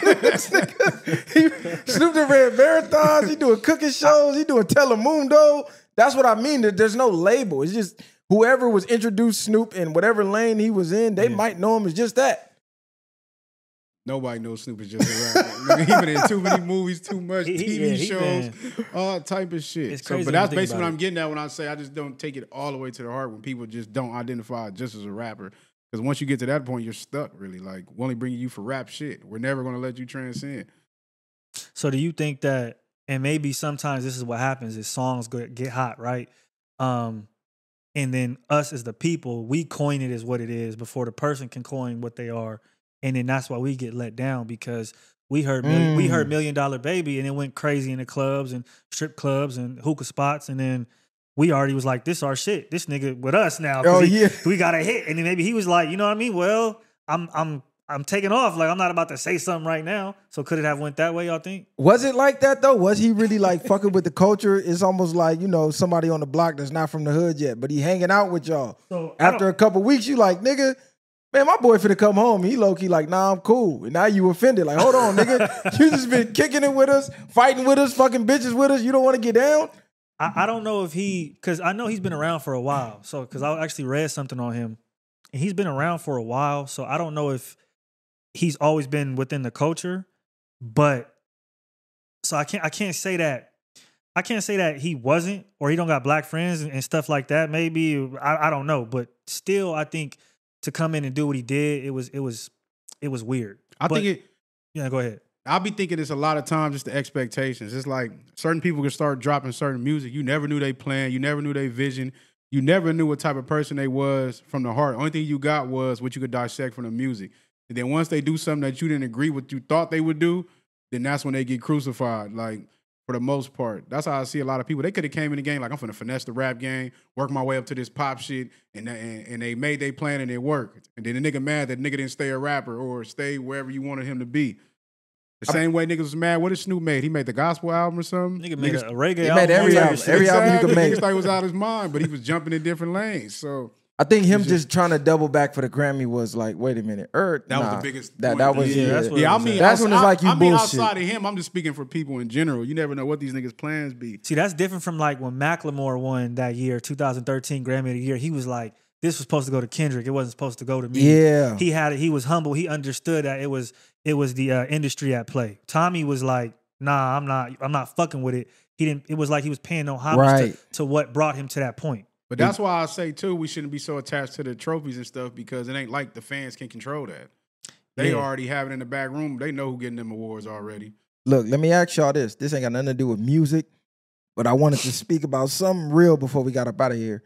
He, Snoop done ran marathons. He doing cooking shows. He doing Telemundo. That's what I mean. There- There's no label. It's just whoever was introduced Snoop in whatever lane he was in, they Yeah. might know him as just that. Nobody knows Snoop is just a rapper. He been in too many movies, too much He- he- T V yeah, he shows, been- all type of shit. It's So, crazy but when that's you think basically about what it. I'm getting at when I say I just don't take it all the way to the heart when people just don't identify just as a rapper. Because once you get to that point, you're stuck. Really, like we're only bringing you for rap shit. We're never going to let you transcend. So do you think that, and maybe sometimes this is what happens, is songs go, get hot, right? Um, and then us as the people, we coin it as what it is before the person can coin what they are, and then that's why we get let down because we heard million, we heard Mm. Million Dollar Baby and it went crazy in the clubs and strip clubs and hookah spots, and then we already was like, this our shit, this nigga with us now. 'cause Oh, he- yeah. we got a hit, and then maybe he was like, you know what I mean? Well, I'm I'm. I'm taking off. Like, I'm not about to say something right now. So could it have went that way, y'all think? Was it like that though? Was he really like fucking with the culture? It's almost like, you know, somebody on the block that's not from the hood yet, but he hanging out with y'all. So I After don't- a couple weeks, you like, nigga, man, my boy finna come home. He low key like, nah, I'm cool. And now you offended. Like, hold on, nigga. You just been kicking it with us, fighting with us, fucking bitches with us. You don't want to get down? I, I don't know if he, because I know he's been around for a while. So, because I actually read something on him, and he's been around for a while. So, I don't know if he's always been within the culture, but so I can't, I can't say that. I can't say that he wasn't, or he don't got black friends and, and stuff like that. Maybe I, I don't know, but still, I think to come in and do what he did, it was, it was, it was weird. I But- think it. Yeah, go ahead. I'll be thinking it's a lot of times just the expectations. It's like certain people can start dropping certain music. You never knew they plan. You never knew their vision. You never knew what type of person they was from the heart. Only thing you got was what you could dissect from the music. And then once they do something that you didn't agree with, you thought they would do, then that's when they get crucified. Like for the most part, that's how I see a lot of people. They could have came in the game like I'm finna finesse the rap game, work my way up to this pop shit, and and, and they made their plan and it worked. And then the nigga mad that nigga didn't stay a rapper or stay wherever you wanted him to be. The same way niggas was mad. What did Snoop made? He made the gospel album or something? Nigga made a, a reggae He album. made every all album. type of Every shit. album you could Exactly. make. Niggas thought he was out of his mind, but he was jumping in different lanes. So I think him It's just, trying to double back for the Grammy was like, wait a minute. Er, that was nah. the biggest. That, point. that was, Yeah, yeah. that's what yeah, it I was mean, at. That's when it's outside- like you I mean, bullshit. outside of him, I'm just speaking for people in general. You never know what these niggas' plans be. See, that's different from like when Macklemore won that year, two thousand thirteen Grammy of the Year. He was like, this was supposed to go to Kendrick. It wasn't supposed to go to me. Yeah. He had it. He was humble. He understood that it was it was the uh, industry at play. Tommy was like, nah, I'm not. I'm not fucking with it. He didn't. It was like he was paying no homage Right. to, to what brought him to that point. But that's why I say too, we shouldn't be so attached to the trophies and stuff because it ain't like the fans can control that. They Yeah. already have it in the back room. They know who getting them awards already. Look, let me ask y'all this. This ain't got nothing to do with music, but I wanted to speak about something real before we got up out of here.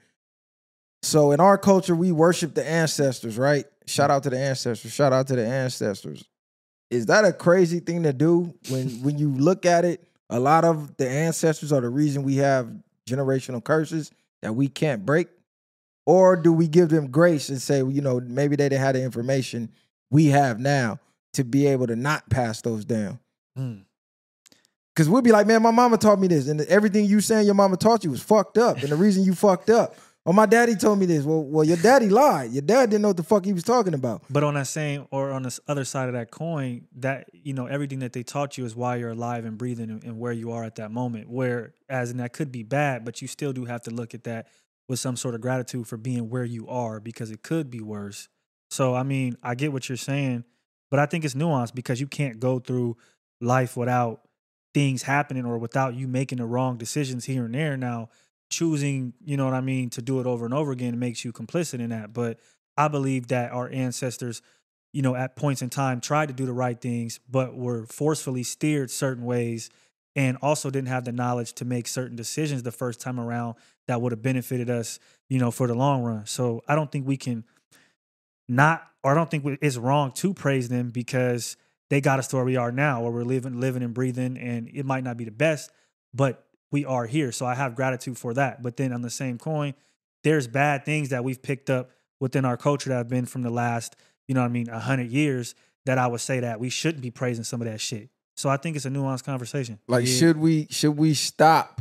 So in our culture, we worship the ancestors, right? Shout out to the ancestors. Shout out to the ancestors. Is that a crazy thing to do? When when you look at it, a lot of the ancestors are the reason we have generational curses that we can't break. Or do we give them grace and say, you know, maybe they didn't have the information we have now to be able to not pass those down? Mm. Because we'll be like, man, my mama taught me this. And everything you saying your mama taught you was fucked up. And the reason you fucked up. Oh, my daddy told me this. Well, well, your daddy lied. Your dad didn't know what the fuck he was talking about. But on that same, or on this other side of that coin, that, you know, everything that they taught you is why you're alive and breathing and, and where you are at that moment. Whereas, and that could be bad, but you still do have to look at that with some sort of gratitude for being where you are because it could be worse. So, I mean, I get what you're saying, but But I think it's nuanced because you can't go through life without things happening or without you making the wrong decisions here and there. Now, choosing, you know what I mean, to do it over and over again makes you complicit in that. But I believe that our ancestors, you know, at points in time tried to do the right things, but were forcefully steered certain ways and also didn't have the knowledge to make certain decisions the first time around that would have benefited us, you know, for the long run. So I don't think we can not, or I don't think it's wrong to praise them because they got us to where we are now, where we're living, living and breathing, and it might not be the best, but we are here. So I have gratitude for that. But then on the same coin, there's bad things that we've picked up within our culture that have been from the last, you know what I mean, a hundred years that I would say that we shouldn't be praising some of that shit. So I think it's a nuanced conversation. Like, Yeah. should we should we stop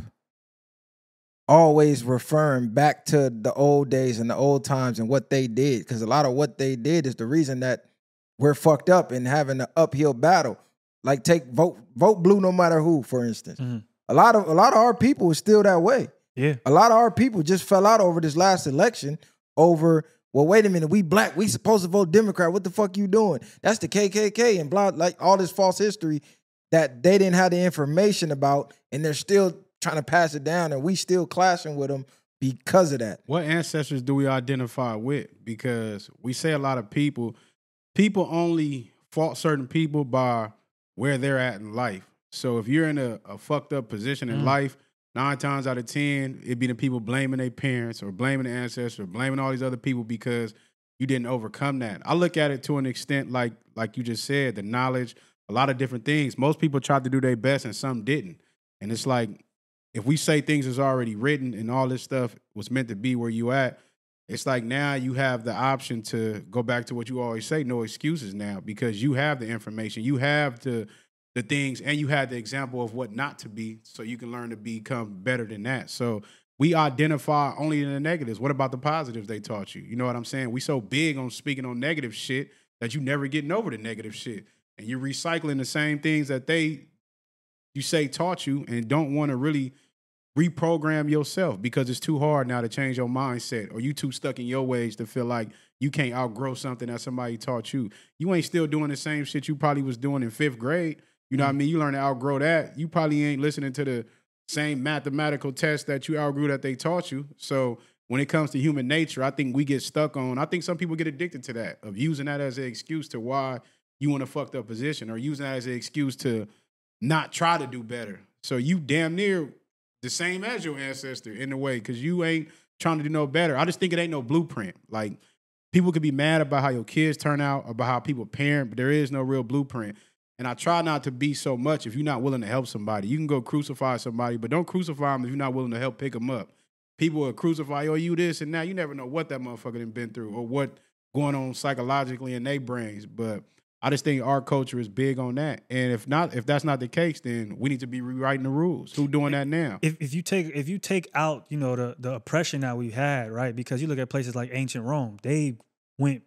always referring back to the old days and the old times and what they did? Because a lot of what they did is the reason that we're fucked up and having an uphill battle. Like, take vote vote blue no matter who, for instance. Mhm. A lot of a lot of our people is still that way. Yeah. A lot of our people just fell out over this last election over, well, wait a minute, we black, we supposed to vote Democrat. What the fuck you doing? That's the K K K and blah, like all this false history that they didn't have the information about, and they're still trying to pass it down, and we still clashing with them because of that. What ancestors do we identify with? Because we say a lot of people, people only fault certain people by where they're at in life. So if you're in a, a fucked up position in Mm. life, nine times out of ten, it'd be the people blaming their parents or blaming the ancestors or blaming all these other people because you didn't overcome that. I look at it to an extent like like you just said, the knowledge, a lot of different things. Most people tried to do their best and some didn't. And it's like, if we say things is already written and all this stuff was meant to be where you at, it's like now you have the option to go back to what you always say, no excuses now, because you have the information, you have the the things, and you have the example of what not to be, so you can learn to become better than that. So we identify only in the negatives. What about the positives they taught you? You know what I'm saying? We so big on speaking on negative shit that you never getting over the negative shit. And you're recycling the same things that they, you say, taught you, and don't want to really reprogram yourself because it's too hard now to change your mindset, or you too stuck in your ways to feel like you can't outgrow something that somebody taught you. You ain't still doing the same shit you probably was doing in fifth grade. You know what I mean? You learn to outgrow that. You probably ain't listening to the same mathematical test that you outgrew that they taught you. So when it comes to human nature, I think we get stuck on, I think some people get addicted to that, of using that as an excuse to why you in a fucked up position, or using that as an excuse to not try to do better. So you damn near the same as your ancestor in a way, because you ain't trying to do no better. I just think it ain't no blueprint. Like, people could be mad about how your kids turn out, about how people parent, but there is no real blueprint. And I try not to be so much if you're not willing to help somebody. You can go crucify somebody, but don't crucify them if you're not willing to help pick them up. People will crucify, oh, you this and that. You never know what that motherfucker done been through or what going on psychologically in their brains. But I just think our culture is big on that. And if not, if that's not the case, then we need to be rewriting the rules. Who doing that now? If if you take if you take out, you know, the the oppression that we had, right? Because you look at places like ancient Rome, they went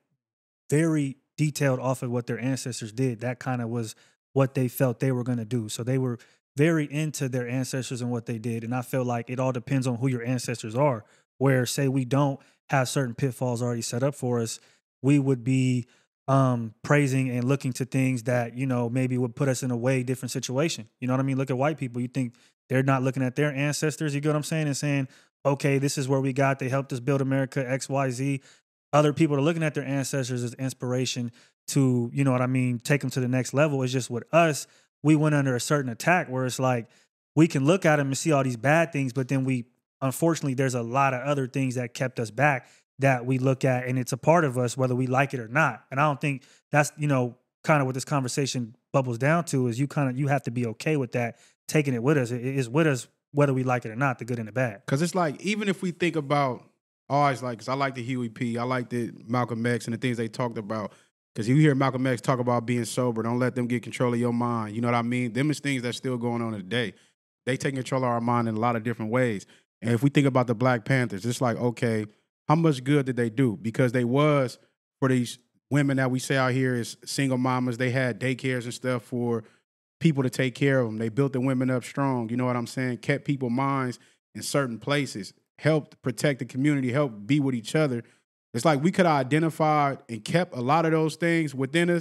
very detailed off of what their ancestors did. That kind of was what they felt they were going to do. So they were very into their ancestors and what they did. And I feel like it all depends on who your ancestors are. Where, say, we don't have certain pitfalls already set up for us, we would be um, praising and looking to things that, you know, maybe would put us in a way different situation. You know what I mean? Look at white people. You think they're not looking at their ancestors, you get what I'm saying, and saying, okay, this is where we got, they helped us build America, X, Y, Z. Other people are looking at their ancestors as inspiration to, you know what I mean, take them to the next level. It's just with us, we went under a certain attack where it's like, we can look at them and see all these bad things, but then we, unfortunately, there's a lot of other things that kept us back that we look at, and it's a part of us whether we like it or not. And I don't think that's, you know, kind of what this conversation bubbles down to is you kind of, you have to be okay with that, taking it with us. It is with us whether we like it or not, the good and the bad. Because it's like, even if we think about, always like, because I like the Huey P., I like the Malcolm X and the things they talked about. Because you hear Malcolm X talk about being sober, don't let them get control of your mind. You know what I mean? Them is things that's still going on today. They take control of our mind in a lot of different ways. And if we think about the Black Panthers, it's like, okay, how much good did they do? Because they was, for these women that we say out here is single mamas, they had daycares and stuff for people to take care of them. They built the women up strong, you know what I'm saying? Kept people's minds in certain places, helped protect the community, helped be with each other. It's like we could have identified and kept a lot of those things within us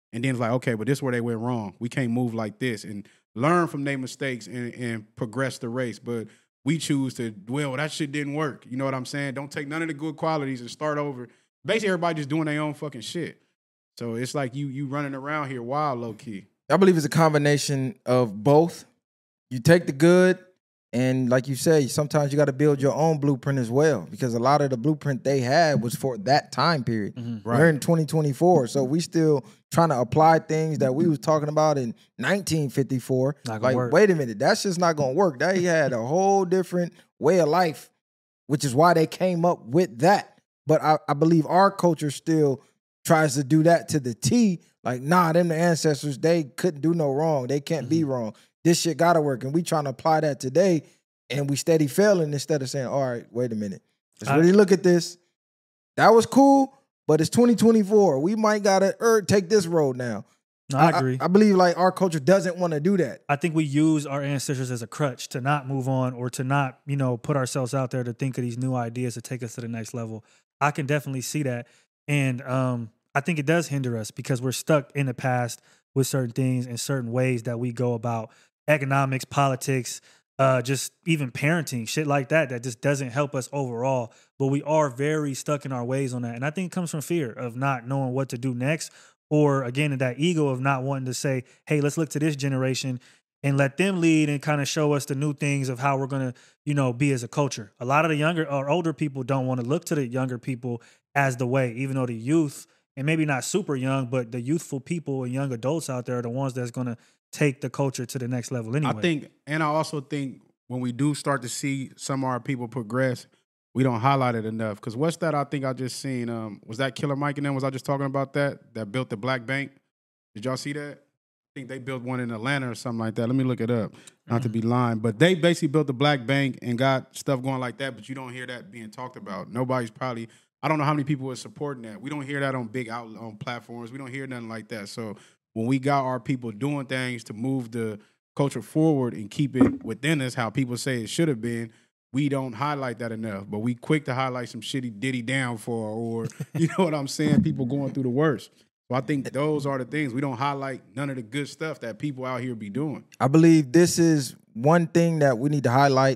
and then it's like, okay, but this is where they went wrong. We can't move like this, and learn from their mistakes and, and progress the race. But we choose to, well, that shit didn't work. You know what I'm saying? Don't take none of the good qualities and start over. Basically, everybody just doing their own fucking shit. So it's like you you running around here wild, low key. I believe it's a combination of both. You take the good, and like you say, sometimes you got to build your own blueprint as well, because a lot of the blueprint they had was for that time period. Mm-hmm. Right. We're in twenty twenty-four, so we still trying to apply things that we was talking about in nineteen fifty-four. Not gonna Like, work. wait a minute, that's just not gonna work. They had a whole different way of life, which is why they came up with that. But I, I believe our culture still tries to do that to the T. Like, nah, them the ancestors, they couldn't do no wrong. They can't Mm-hmm. be wrong. This shit gotta work. And we trying to apply that today, and we steady failing instead of saying, all right, wait a minute. Let's I- really look at this. That was cool, but it's twenty twenty-four. We might gotta er, take this road now. No, I agree. I, I believe like our culture doesn't want to do that. I think we use our ancestors as a crutch to not move on or to not, you know, put ourselves out there to think of these new ideas to take us to the next level. I can definitely see that. And um, I think it does hinder us because we're stuck in the past with certain things and certain ways that we go about economics, politics, uh, just even parenting, shit like that, that just doesn't help us overall. But we are very stuck in our ways on that. And I think it comes from fear of not knowing what to do next, or again, that ego of not wanting to say, hey, let's look to this generation and let them lead and kind of show us the new things of how we're going to, you know, be as a culture. A lot of the younger or older people don't want to look to the younger people as the way, even though the youth, and maybe not super young, but the youthful people and young adults out there are the ones that's going to take the culture to the next level anyway. I think, and I also think when we do start to see some of our people progress, we don't highlight it enough. Because what's that I think I just seen? Um, was that Killer Mike and them? Was I just talking about that? That built the Black Bank? Did y'all see that? I think they built one in Atlanta or something like that. Let me look it up. Not to be lying. But they basically built the Black Bank and got stuff going like that, but you don't hear that being talked about. Nobody's probably, I don't know how many people are supporting that. We don't hear that on big out on platforms. We don't hear nothing like that. So when we got our people doing things to move the culture forward and keep it within us, how people say it should have been, we don't highlight that enough. But we quick to highlight some shitty Diddy down for, or you know what I'm saying, people going through the worst. So I think those are the things. We don't highlight none of the good stuff that people out here be doing. I believe this is one thing that we need to highlight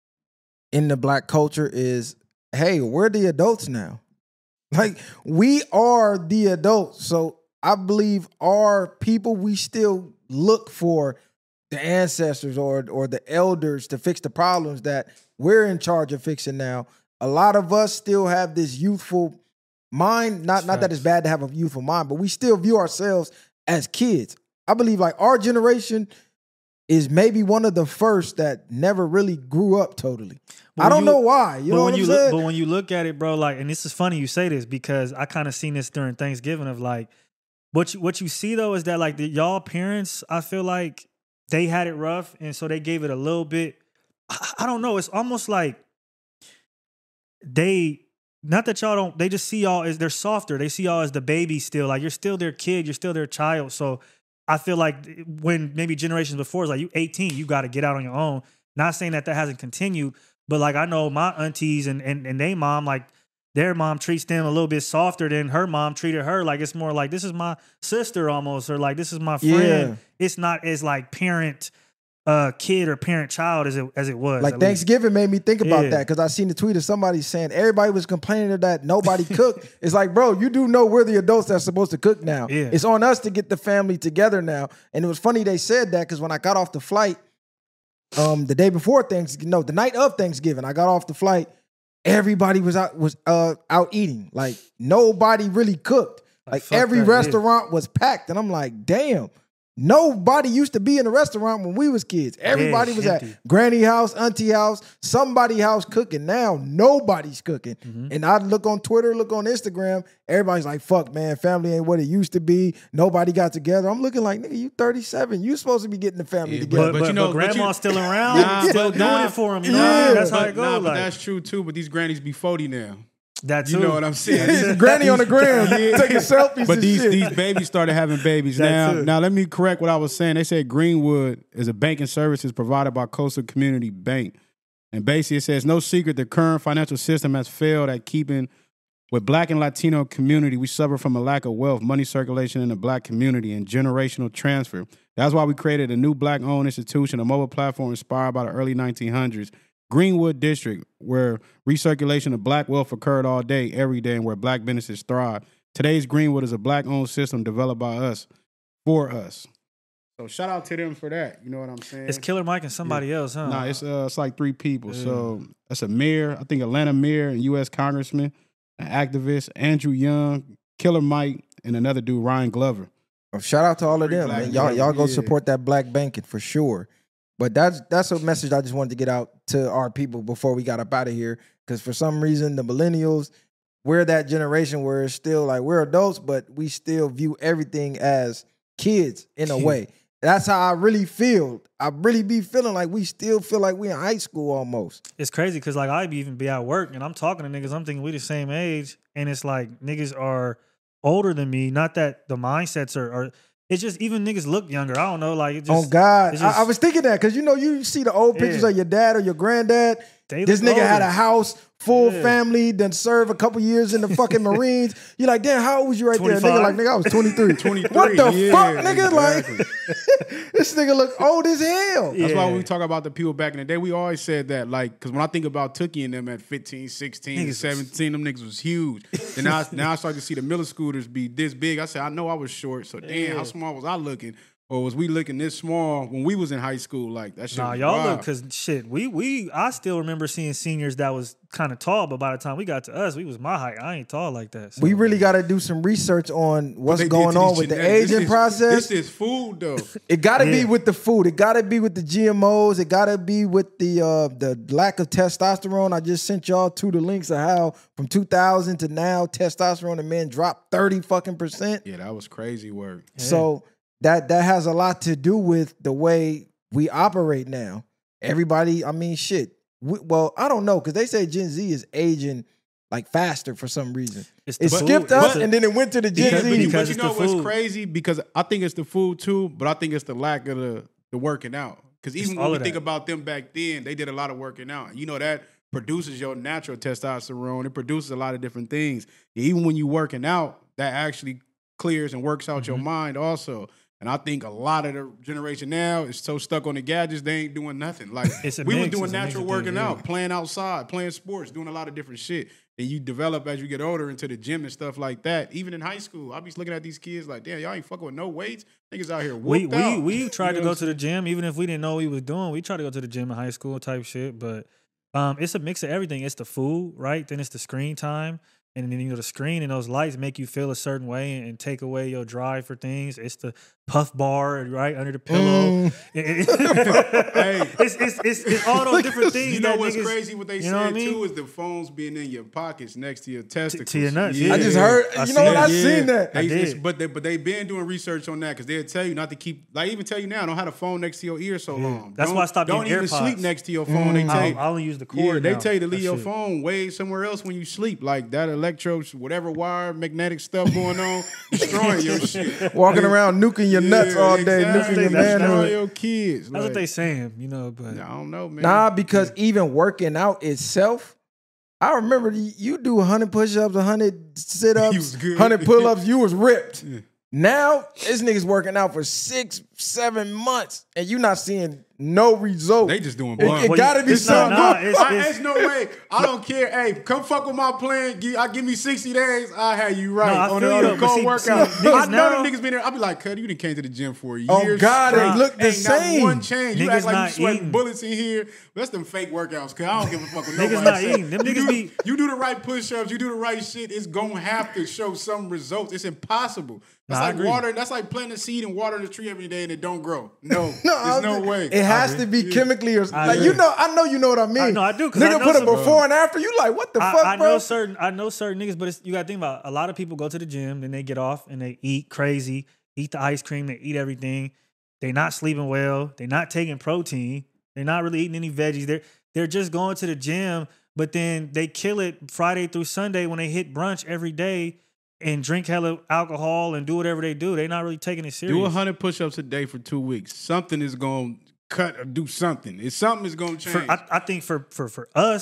in the black culture is, hey, we're the adults now. Like, we are the adults. So I believe our people, we still look for the ancestors or, or the elders to fix the problems that we're in charge of fixing now. A lot of us still have this youthful mind. Not, not that it's bad to have a youthful mind, but we still view ourselves as kids. I believe like our generation is maybe one of the first that never really grew up totally. But I don't you- know why. You but know when what you I'm look, saying? but when you look at it, bro, like, and this is funny you say this because I kind of seen this during Thanksgiving of like, what you, what you see though is that like the, y'all parents, I feel like they had it rough, and so they gave it a little bit. I, I don't know. It's almost like they, not that y'all don't, they just see y'all as they're softer. They see y'all as the baby still. Like, you're still their kid, you're still their child. So I feel like when maybe generations before, it's like you eighteen, you got to get out on your own. Not saying that that hasn't continued, but like I know my aunties and and, and they mom, like their mom treats them a little bit softer than her mom treated her. Like it's more like, this is my sister almost, or like this is my friend. Yeah. It's not as like parent uh kid or parent child as it as it was. Like at least. Thanksgiving made me think about Yeah. that because I seen the tweet of somebody saying everybody was complaining that nobody cooked. It's like, bro, you do know we're the adults that's supposed to cook now. Yeah. It's on us to get the family together now. And it was funny they said that because when I got off the flight, um, the day before Thanksgiving, no, the night of Thanksgiving, I got off the flight. Everybody was out was uh out eating. Like nobody really cooked. Like, Like fuck every that, yeah. restaurant was packed, and I'm like, damn. Nobody used to be in a restaurant when we was kids. Everybody was empty. at granny house, auntie house, somebody house cooking. Now nobody's cooking. Mm-hmm. And I look on Twitter, look on Instagram, everybody's like, fuck, man, family ain't what it used to be. Nobody got together. I'm looking like, nigga, you thirty-seven. You supposed to be getting the family Yeah, together. But, But but, you know- but but you- grandma's still around, Nah, still but doing nah. it for him. You know? Yeah. That's how but, it goes. nah, but like, that's true too. But these grannies be forty now. that too. You know what I'm saying? Granny on the gram, taking selfies But and these shit. these babies started having babies. That now, too. now let me correct what I was saying. They said Greenwood is a banking services provided by Coastal Community Bank. And basically it says, no secret the current financial system has failed at keeping With Black and Latino community, we suffer from a lack of wealth, money circulation in the Black community, and generational transfer. That's why we created a new Black-owned institution, a mobile platform inspired by the early nineteen hundreds, Greenwood District, where recirculation of Black wealth occurred all day, every day, and where Black businesses thrive. Today's Greenwood is a Black-owned system developed by us, for us. So shout out to them for that. You know what I'm saying? It's Killer Mike and somebody yeah. else, huh? Nah, it's uh, it's like three people. Yeah. So that's a mayor, I think Atlanta mayor and U S congressman, an activist, Andrew Young, Killer Mike, and another dude, Ryan Glover. Oh, shout out to all of them, Black man. Y'all, bank, y'all go yeah. support that Black banking for sure. But that's that's a message I just wanted to get out to our people before we got up out of here. Because for some reason, the millennials, we're that generation where it's still like we're adults, but we still view everything as kids in a way. That's how I really feel. I really be feeling like we still feel like we in high school almost. It's crazy because like I be even be at work and I'm talking to niggas. I'm thinking we the same age, and it's like niggas are older than me. Not that the mindsets are. are it's just even niggas look younger. I don't know. Like it just. Oh God, just, I, I was thinking that because you know you see the old pictures Yeah. of your dad or your granddad. They This look nigga had older. a house, full Yeah. family, then served a couple years in the fucking Marines. You're like, damn, how old was you right there? Nigga, twenty-five? like, nigga, I was twenty-three. twenty-three, What the yeah, fuck, nigga? exactly. Like, this nigga look old as hell. That's why Yeah. when we talk about the people back in the day, we always said that, like, because when I think about Tookie and them at fifteen, sixteen, Niggas was- seventeen, them niggas was huge. And now, now I start to see the middle schoolers be this big. I said, I know I was short, so damn, Yeah. how small was I looking? Or was we looking this small when we was in high school? Like, that shit Nah, was y'all wild. look because shit. We we I still remember seeing seniors that was kind of tall, but by the time we got to us, we was my height. I ain't tall like that. So. We really got to do some research on what's They did going to on these with the genetics. This aging is- process. This is food, though. It got to Yeah. be with the food. It got to be with the G M Os. It got to be with the uh, the lack of testosterone. I just sent y'all two the links of how from two thousand to now testosterone in men dropped thirty fucking percent. Yeah, that was crazy work. So that that has a lot to do with the way we operate now. Everybody, I mean, shit. We, well, I don't know because they say Gen Z is aging like faster for some reason. It's the It food. skipped It's us the- and then it went to the Gen Because, Z. but you, because but you it's know the what's food. crazy? Because I think it's the food too, but I think it's the lack of the, the working out. Because even all when we of think that. about them back then, they did a lot of working out. You know, that produces your natural testosterone. It produces a lot of different things. And even when you working out, that actually clears and works out your Mm-hmm. mind also. And I think a lot of the generation now is so stuck on the gadgets, they ain't doing nothing. Like It's a we was mix. doing It's a mix natural of working things, yeah. out, playing outside, playing sports, doing a lot of different shit. And you develop as you get older into the gym and stuff like that. Even in high school, I be looking at these kids like, damn, y'all ain't fucking with no weights. Niggas out here We whooped we out. we tried You to know go what to the gym even if we didn't know what we was doing. We tried to go to the gym in high school type shit, but um, it's a mix of everything. It's the food, right? Then it's the screen time, and then you know the screen and those lights make you feel a certain way and, and take away your drive for things. It's the puff bar, right under the pillow. Mm. It- it- Hey. it's, it's it's it's all those different things. You know that what's niggas- crazy? What they you said know what I mean? too is the phones being in your pockets next to your testicles. your nuts, I just yeah. heard, I you know what? seen I that. seen that. I They, it's- did. but they but they been doing research on that because they'll tell you not to keep like even tell you now don't have a phone next to your ear so long. That's don't, why I stopped Don't getting even AirPods. sleep next to your phone. They tell I, you. I only use the Yeah, cord. they now. tell you to leave That your shit. phone way somewhere else when you sleep. Like that electro, whatever wire, magnetic stuff going on, destroying your shit. Walking around nuking your nuts Yeah, all day, exactly. nuking your Destroying manhood. your kids. That's what Like, they saying, you know. But I don't know, man. Nah, because even working out itself, I remember the- you do one hundred push-ups, one hundred You sit-ups, was good. one hundred pull-ups, you was ripped. Yeah. Now, this nigga's working out for six, seven months, and you not seeing no result. They just doing It, blunt. it Well, gotta you- be it's not- something. nah, going- it's- I, there's no way. I don't care. Hey, come fuck with my plan. Give, I give me sixty days. I have you right No, I on feel the, on you, the but cold see- workout. see, I niggas know now- the niggas been there. I be like, "Cuz, you done came to the gym for a year. Oh, God, straight. it look the Ain't same. Not one change. You Niggas act like you not sweating eating. bullets in here. That's them fake workouts. Cuz I don't give a fuck what Niggas nobody not say. eating. Them you niggas do, be- You do the right push-ups. You do the right shit. It's gonna have to show some results. It's impossible. That's Nah, I like agree. water. That's like planting a seed and watering a tree every day and it don't grow. No, No, there's no I- way. It has to be chemically or I like agree. you know. I know you know what I mean. I know, I do, 'cause I Nigga know put a some- before and after. You like what the I, fuck, I bro? know certain I know certain niggas, but it's, you gotta think about it. A lot of people go to the gym, then they get off and they eat crazy, eat the ice cream, they eat everything. They not sleeping well. They not taking protein. They're not really eating any veggies. They're they're just going to the gym, but then they kill it Friday through Sunday when they hit brunch every day and drink hella alcohol and do whatever they do. They're not really taking it serious. Do one hundred push-ups a day for two weeks. Something is going to cut or do something. It's something is going to change. For, I, I think for for for us,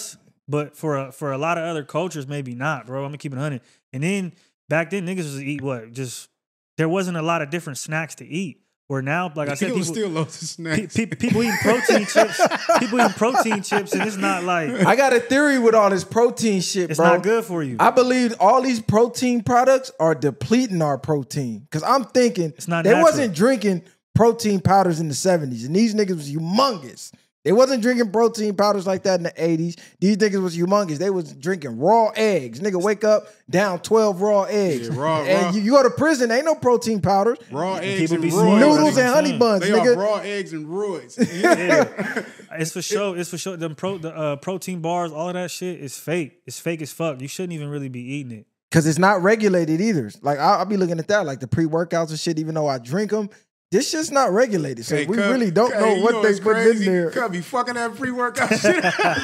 but for a, for a lot of other cultures, maybe not, bro. I'm gonna keep it one hundred. And then back then, niggas was eat what? Just there wasn't a lot of different snacks to eat. Where now, like I said, it people was still loads of snacks. Pe- pe- people eating protein chips. People eating protein chips, and it's not like I got a theory with all this protein shit, it's bro. not good for you. I believe all these protein products are depleting our protein. Because I'm thinking It's not they natural. wasn't drinking protein powders in the seventies. And these niggas was humongous. They wasn't drinking protein powders like that in the eighties. These niggas was humongous. They was drinking raw eggs. Nigga, wake up, down twelve raw eggs. Yeah, raw- and raw. You, you go to prison, ain't no protein powders. Raw eggs people and be roids. smart. Noodles That's and what I'm honey saying. buns, They nigga. are raw eggs and roids. Yeah. It's for sure. It's for sure. Them pro, the uh, protein bars, all of that shit is fake. It's fake as fuck. You shouldn't even really be eating it. Because it's not regulated either. Like, I'll, I'll be looking at that, like the pre-workouts and shit, even though I drink them. This shit's not regulated. So Hey, we Cub- really don't hey, know you what know they what's put in crazy? there. Cub be fucking that pre-workout shit.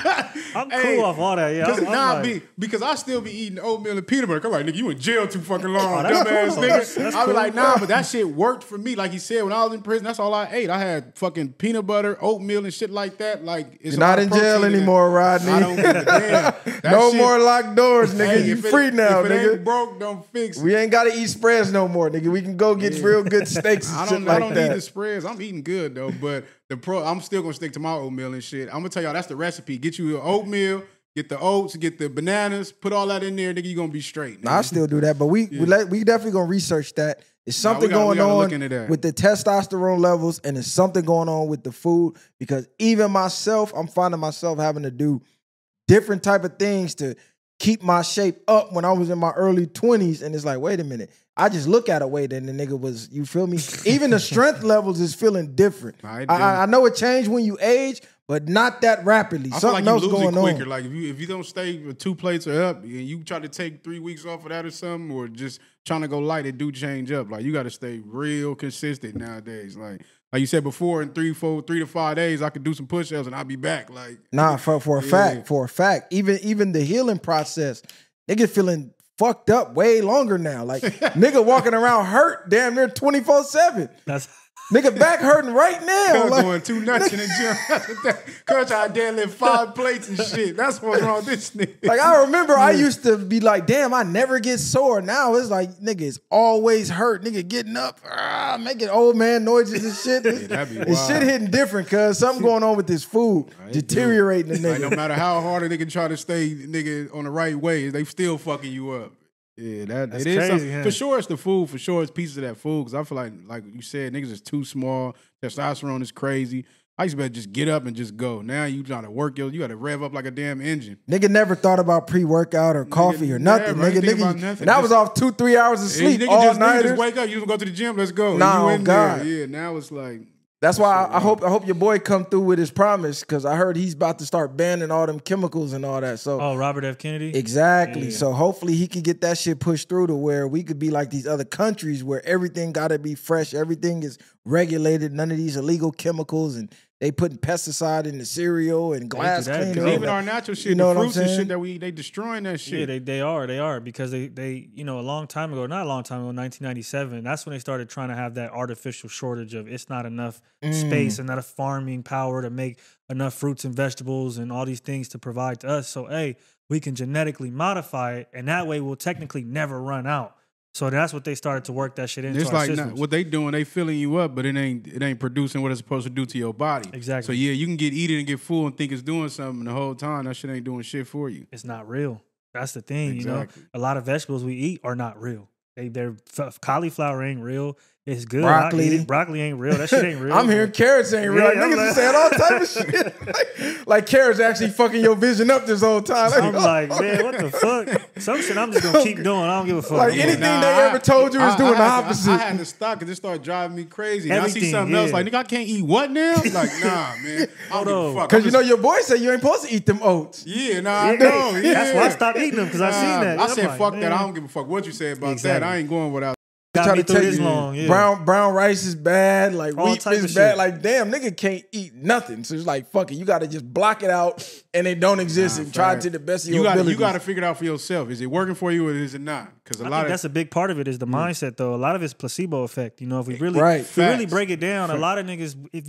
I'm Hey, cool off all that. Yeah, Cause I'm, I'm nah, like, be, because I still be eating oatmeal and peanut butter. I'm like, nigga, you in jail too fucking long, Oh, that's dumbass cool. nigga. That's- that's I be cool. like, nah, but that shit worked for me. Like he said, when I was in prison, that's all I ate. I had fucking peanut butter, oatmeal, and shit like that. Like, it's You're a lot not of in protein jail in that. anymore, Rodney. I don't give a damn. That No shit- more locked doors, nigga. Hey, you if it- free now, if it nigga. ain't broke, don't fix it. We ain't gotta eat spreads no more, nigga. We can go get real good steaks and I shit don't, like I don't that. need the spreads. I'm eating good though, but the pro, I'm still gonna stick to my oatmeal and shit. I'm gonna tell y'all that's the recipe. Get you your oatmeal, get the oats, get the bananas, put all that in there, nigga. You gonna be straight. Nah, I nigga. still do that, but we we, let, we definitely gonna research that. There's Nah, we something gotta- we going gotta look on into that. with the testosterone levels, and there's something going on with the food because even myself, I'm finding myself having to do different type of things to keep my shape up when I was in my early twenties, and it's like, wait a minute. I just look at a way that the nigga was, you feel me? Even the strength levels is feeling different. I I, I, I know it changed when you age, but not that rapidly. I feel Something like you else lose going it quicker. on. Like if you if you don't stay with two plates or up, and you try to take three weeks off of that or something, or just trying to go light, it do change up. Like you got to stay real consistent nowadays. Like like you said before, in three, four, three to five days, I could do some push-ups and I'll be back. Like Nah, for, for a Yeah. fact, for a fact. Even even the healing process, nigga feeling fucked up way longer now. Like nigga walking around hurt damn near twenty-four seven. that's Nigga back hurting right now. Cuz Like, going too nuts in the gym. That's what that. Cuz I deadlift five plates and shit. That's what's wrong with this nigga. like I remember I used to be like, damn, I never get sore. Now it's like, nigga, it's always hurt. Nigga getting up, ah, making old man noises and shit. Yeah, that'd be It's shit wild. hitting different, cuz something going on with this food. It do. Deteriorating the Like no nigga. matter how hard a nigga try to stay nigga on the right way, they still fucking you up. Yeah, that That's it is crazy, something- huh? for sure. It's the food. For sure, it's pieces of that food. Because I feel like, like you said, niggas is too small. Testosterone is crazy. I used to better just get up and just go. Now you trying to work yo, you got to rev up like a damn engine. Nigga never thought about pre-workout or coffee or nothing. never. I Nigga, ain't think nigga, about nothing. and that was Just- off two, three hours of And sleep nigga all just, nigga night. just wake up. You don't go to the gym. Let's go. Nah, you oh in God. there. Yeah. Now it's like That's why I, I hope I hope your boy come through with his promise because I heard he's about to start banning all them chemicals and all that. So oh Robert F. Kennedy. exactly. Yeah. So hopefully he could get that shit pushed through to where we could be like these other countries where everything got to be fresh, everything is regulated, none of these illegal chemicals, and they putting pesticide in the cereal and glass that, 'cause cleaner. because and even all our that. natural shit, You know the what I'm fruits and saying? shit that we they destroying that shit. Yeah, they, they are. They are because they, they, you know, a long time ago, not a long time ago, nineteen ninety-seven, that's when they started trying to have that artificial shortage of it's not enough Mm. space and not enough farming power to make enough fruits and vegetables and all these things to provide to us. So, hey, we can genetically modify it and that way we'll technically never run out. So that's what they started to work that shit into It's our like nah, systems. what they doing, they filling you up, but it ain't it ain't producing what it's supposed to do to your body. Exactly. So yeah, you can get eat it and get full and think it's doing something the whole time. That shit ain't doing shit for you. It's not real. That's the thing, Exactly. you know. A lot of vegetables we eat are not real. They they're f- cauliflower ain't real. It's good. Broccoli. I eat it. Broccoli ain't real. That shit ain't real. I'm hearing carrots ain't real. Yeah, Like, I'm niggas like- is saying all type of shit. Like, like carrots actually fucking your vision up this whole time. I'm like, man, what the fuck? Some shit I'm just gonna keep doing. I don't give a fuck. Like I'm anything Nah, they I- ever told you is I- doing I the had to- opposite. I, I had to stop because it started driving me crazy. And I see Everything, something else yeah. like, nigga, I can't eat what now? Like, nah, man. I Hold don't give a on. fuck. Because I'm you know just- your boy said you ain't supposed to eat them oats. Yeah, nah, I Yeah, know. hey, Yeah. that's why I stopped eating them, 'cause I seen that. I I'm said, like, fuck that. man. I don't give a fuck what you say about Exactly. that. I ain't going without. Got Try me to through tell this you, long. Yeah. Brown brown rice is bad. Like All wheat type is of bad. shit. Like damn, nigga can't eat nothing. So it's like fuck it. You got to just block it out, and they don't exist. Nah, and try fact. to the best of You your got abilities. you got to figure it out for yourself. Is it working for you or is it not? Because a I lot think of that's a big part of it is the mindset though. A lot of it's placebo effect. You know, if we really Right. if we really Facts. break it down, a lot of niggas, if you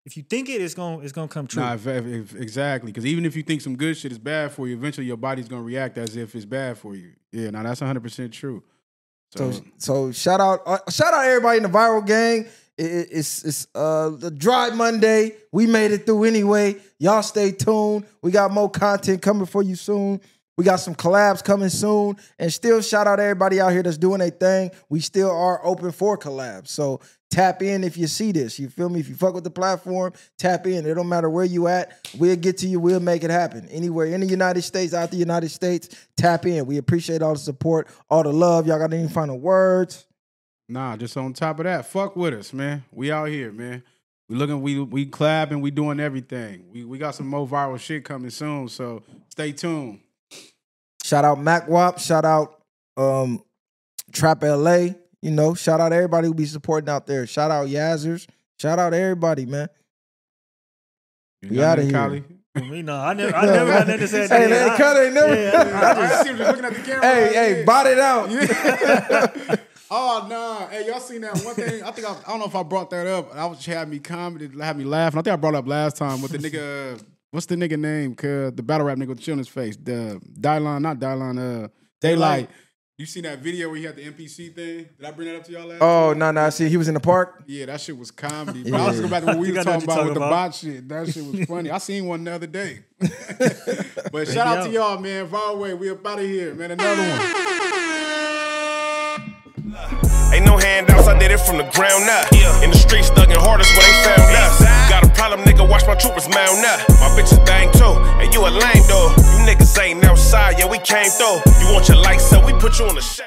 if you think it, it's gonna it's gonna come true. Nah, if, if, if, exactly. Because even if you think some good shit is bad for you, eventually your body's gonna react as if it's bad for you. Yeah, now that's one hundred percent true. So, So, so shout out, uh, shout out everybody in the Viral Gang. It, it, it's it's uh the Dry Monday. We made it through anyway. Y'all stay tuned. We got more content coming for you soon. We got some collabs coming soon. And still shout out everybody out here that's doing their thing. We still are open for collabs. So tap in if you see this. You feel me? If you fuck with the platform, tap in. It don't matter where you at. We'll get to you. We'll make it happen. Anywhere in the United States, out the United States, tap in. We appreciate all the support, all the love. Y'all got any final words? nah, just on top of that, fuck with us, man. We out here, man. We looking, we we clapping, we doing everything. We we got some more viral shit coming soon, so stay tuned. Shout out Mac Wop. Shout out um, Trap L A. You know, shout out everybody who be supporting out there. Shout out Yazzers. Shout out everybody, man. You We got outta nothing, here. Collie? For me, no, I never, I never got nothing to say. Hey, they cut it, never. I just see him just looking at the camera. Hey, like, hey, yeah. bot it out. Yeah. Oh nah, hey, y'all seen that one thing? I think I, I don't know if I brought that up. I was had me comedy, had me laughing. I think I brought it up last time with the nigga. What's the nigga name? Cause the battle rap nigga with the children's face. The Dylon, not Dylon. Uh, Daylight. You seen that video where he had the N P C thing? Did I bring that up to y'all last? Oh, time? no, no. See, he was in the park. Yeah, that shit was comedy. But Yeah. I was going back to what we I were think I know talking what about you're with the talking bot shit. That shit was funny. I seen one the other day. But shout out to y'all, man. Varway, we up out of here, man. Another one. Ain't no handouts, I did it from the ground up. In the streets, thugging hardest where they found us. Got a problem, nigga, watch my troopers mount up. My bitch is bang too, and you a lame though. You niggas ain't outside, yeah, we came through. You want your lights up, we put you on the shot.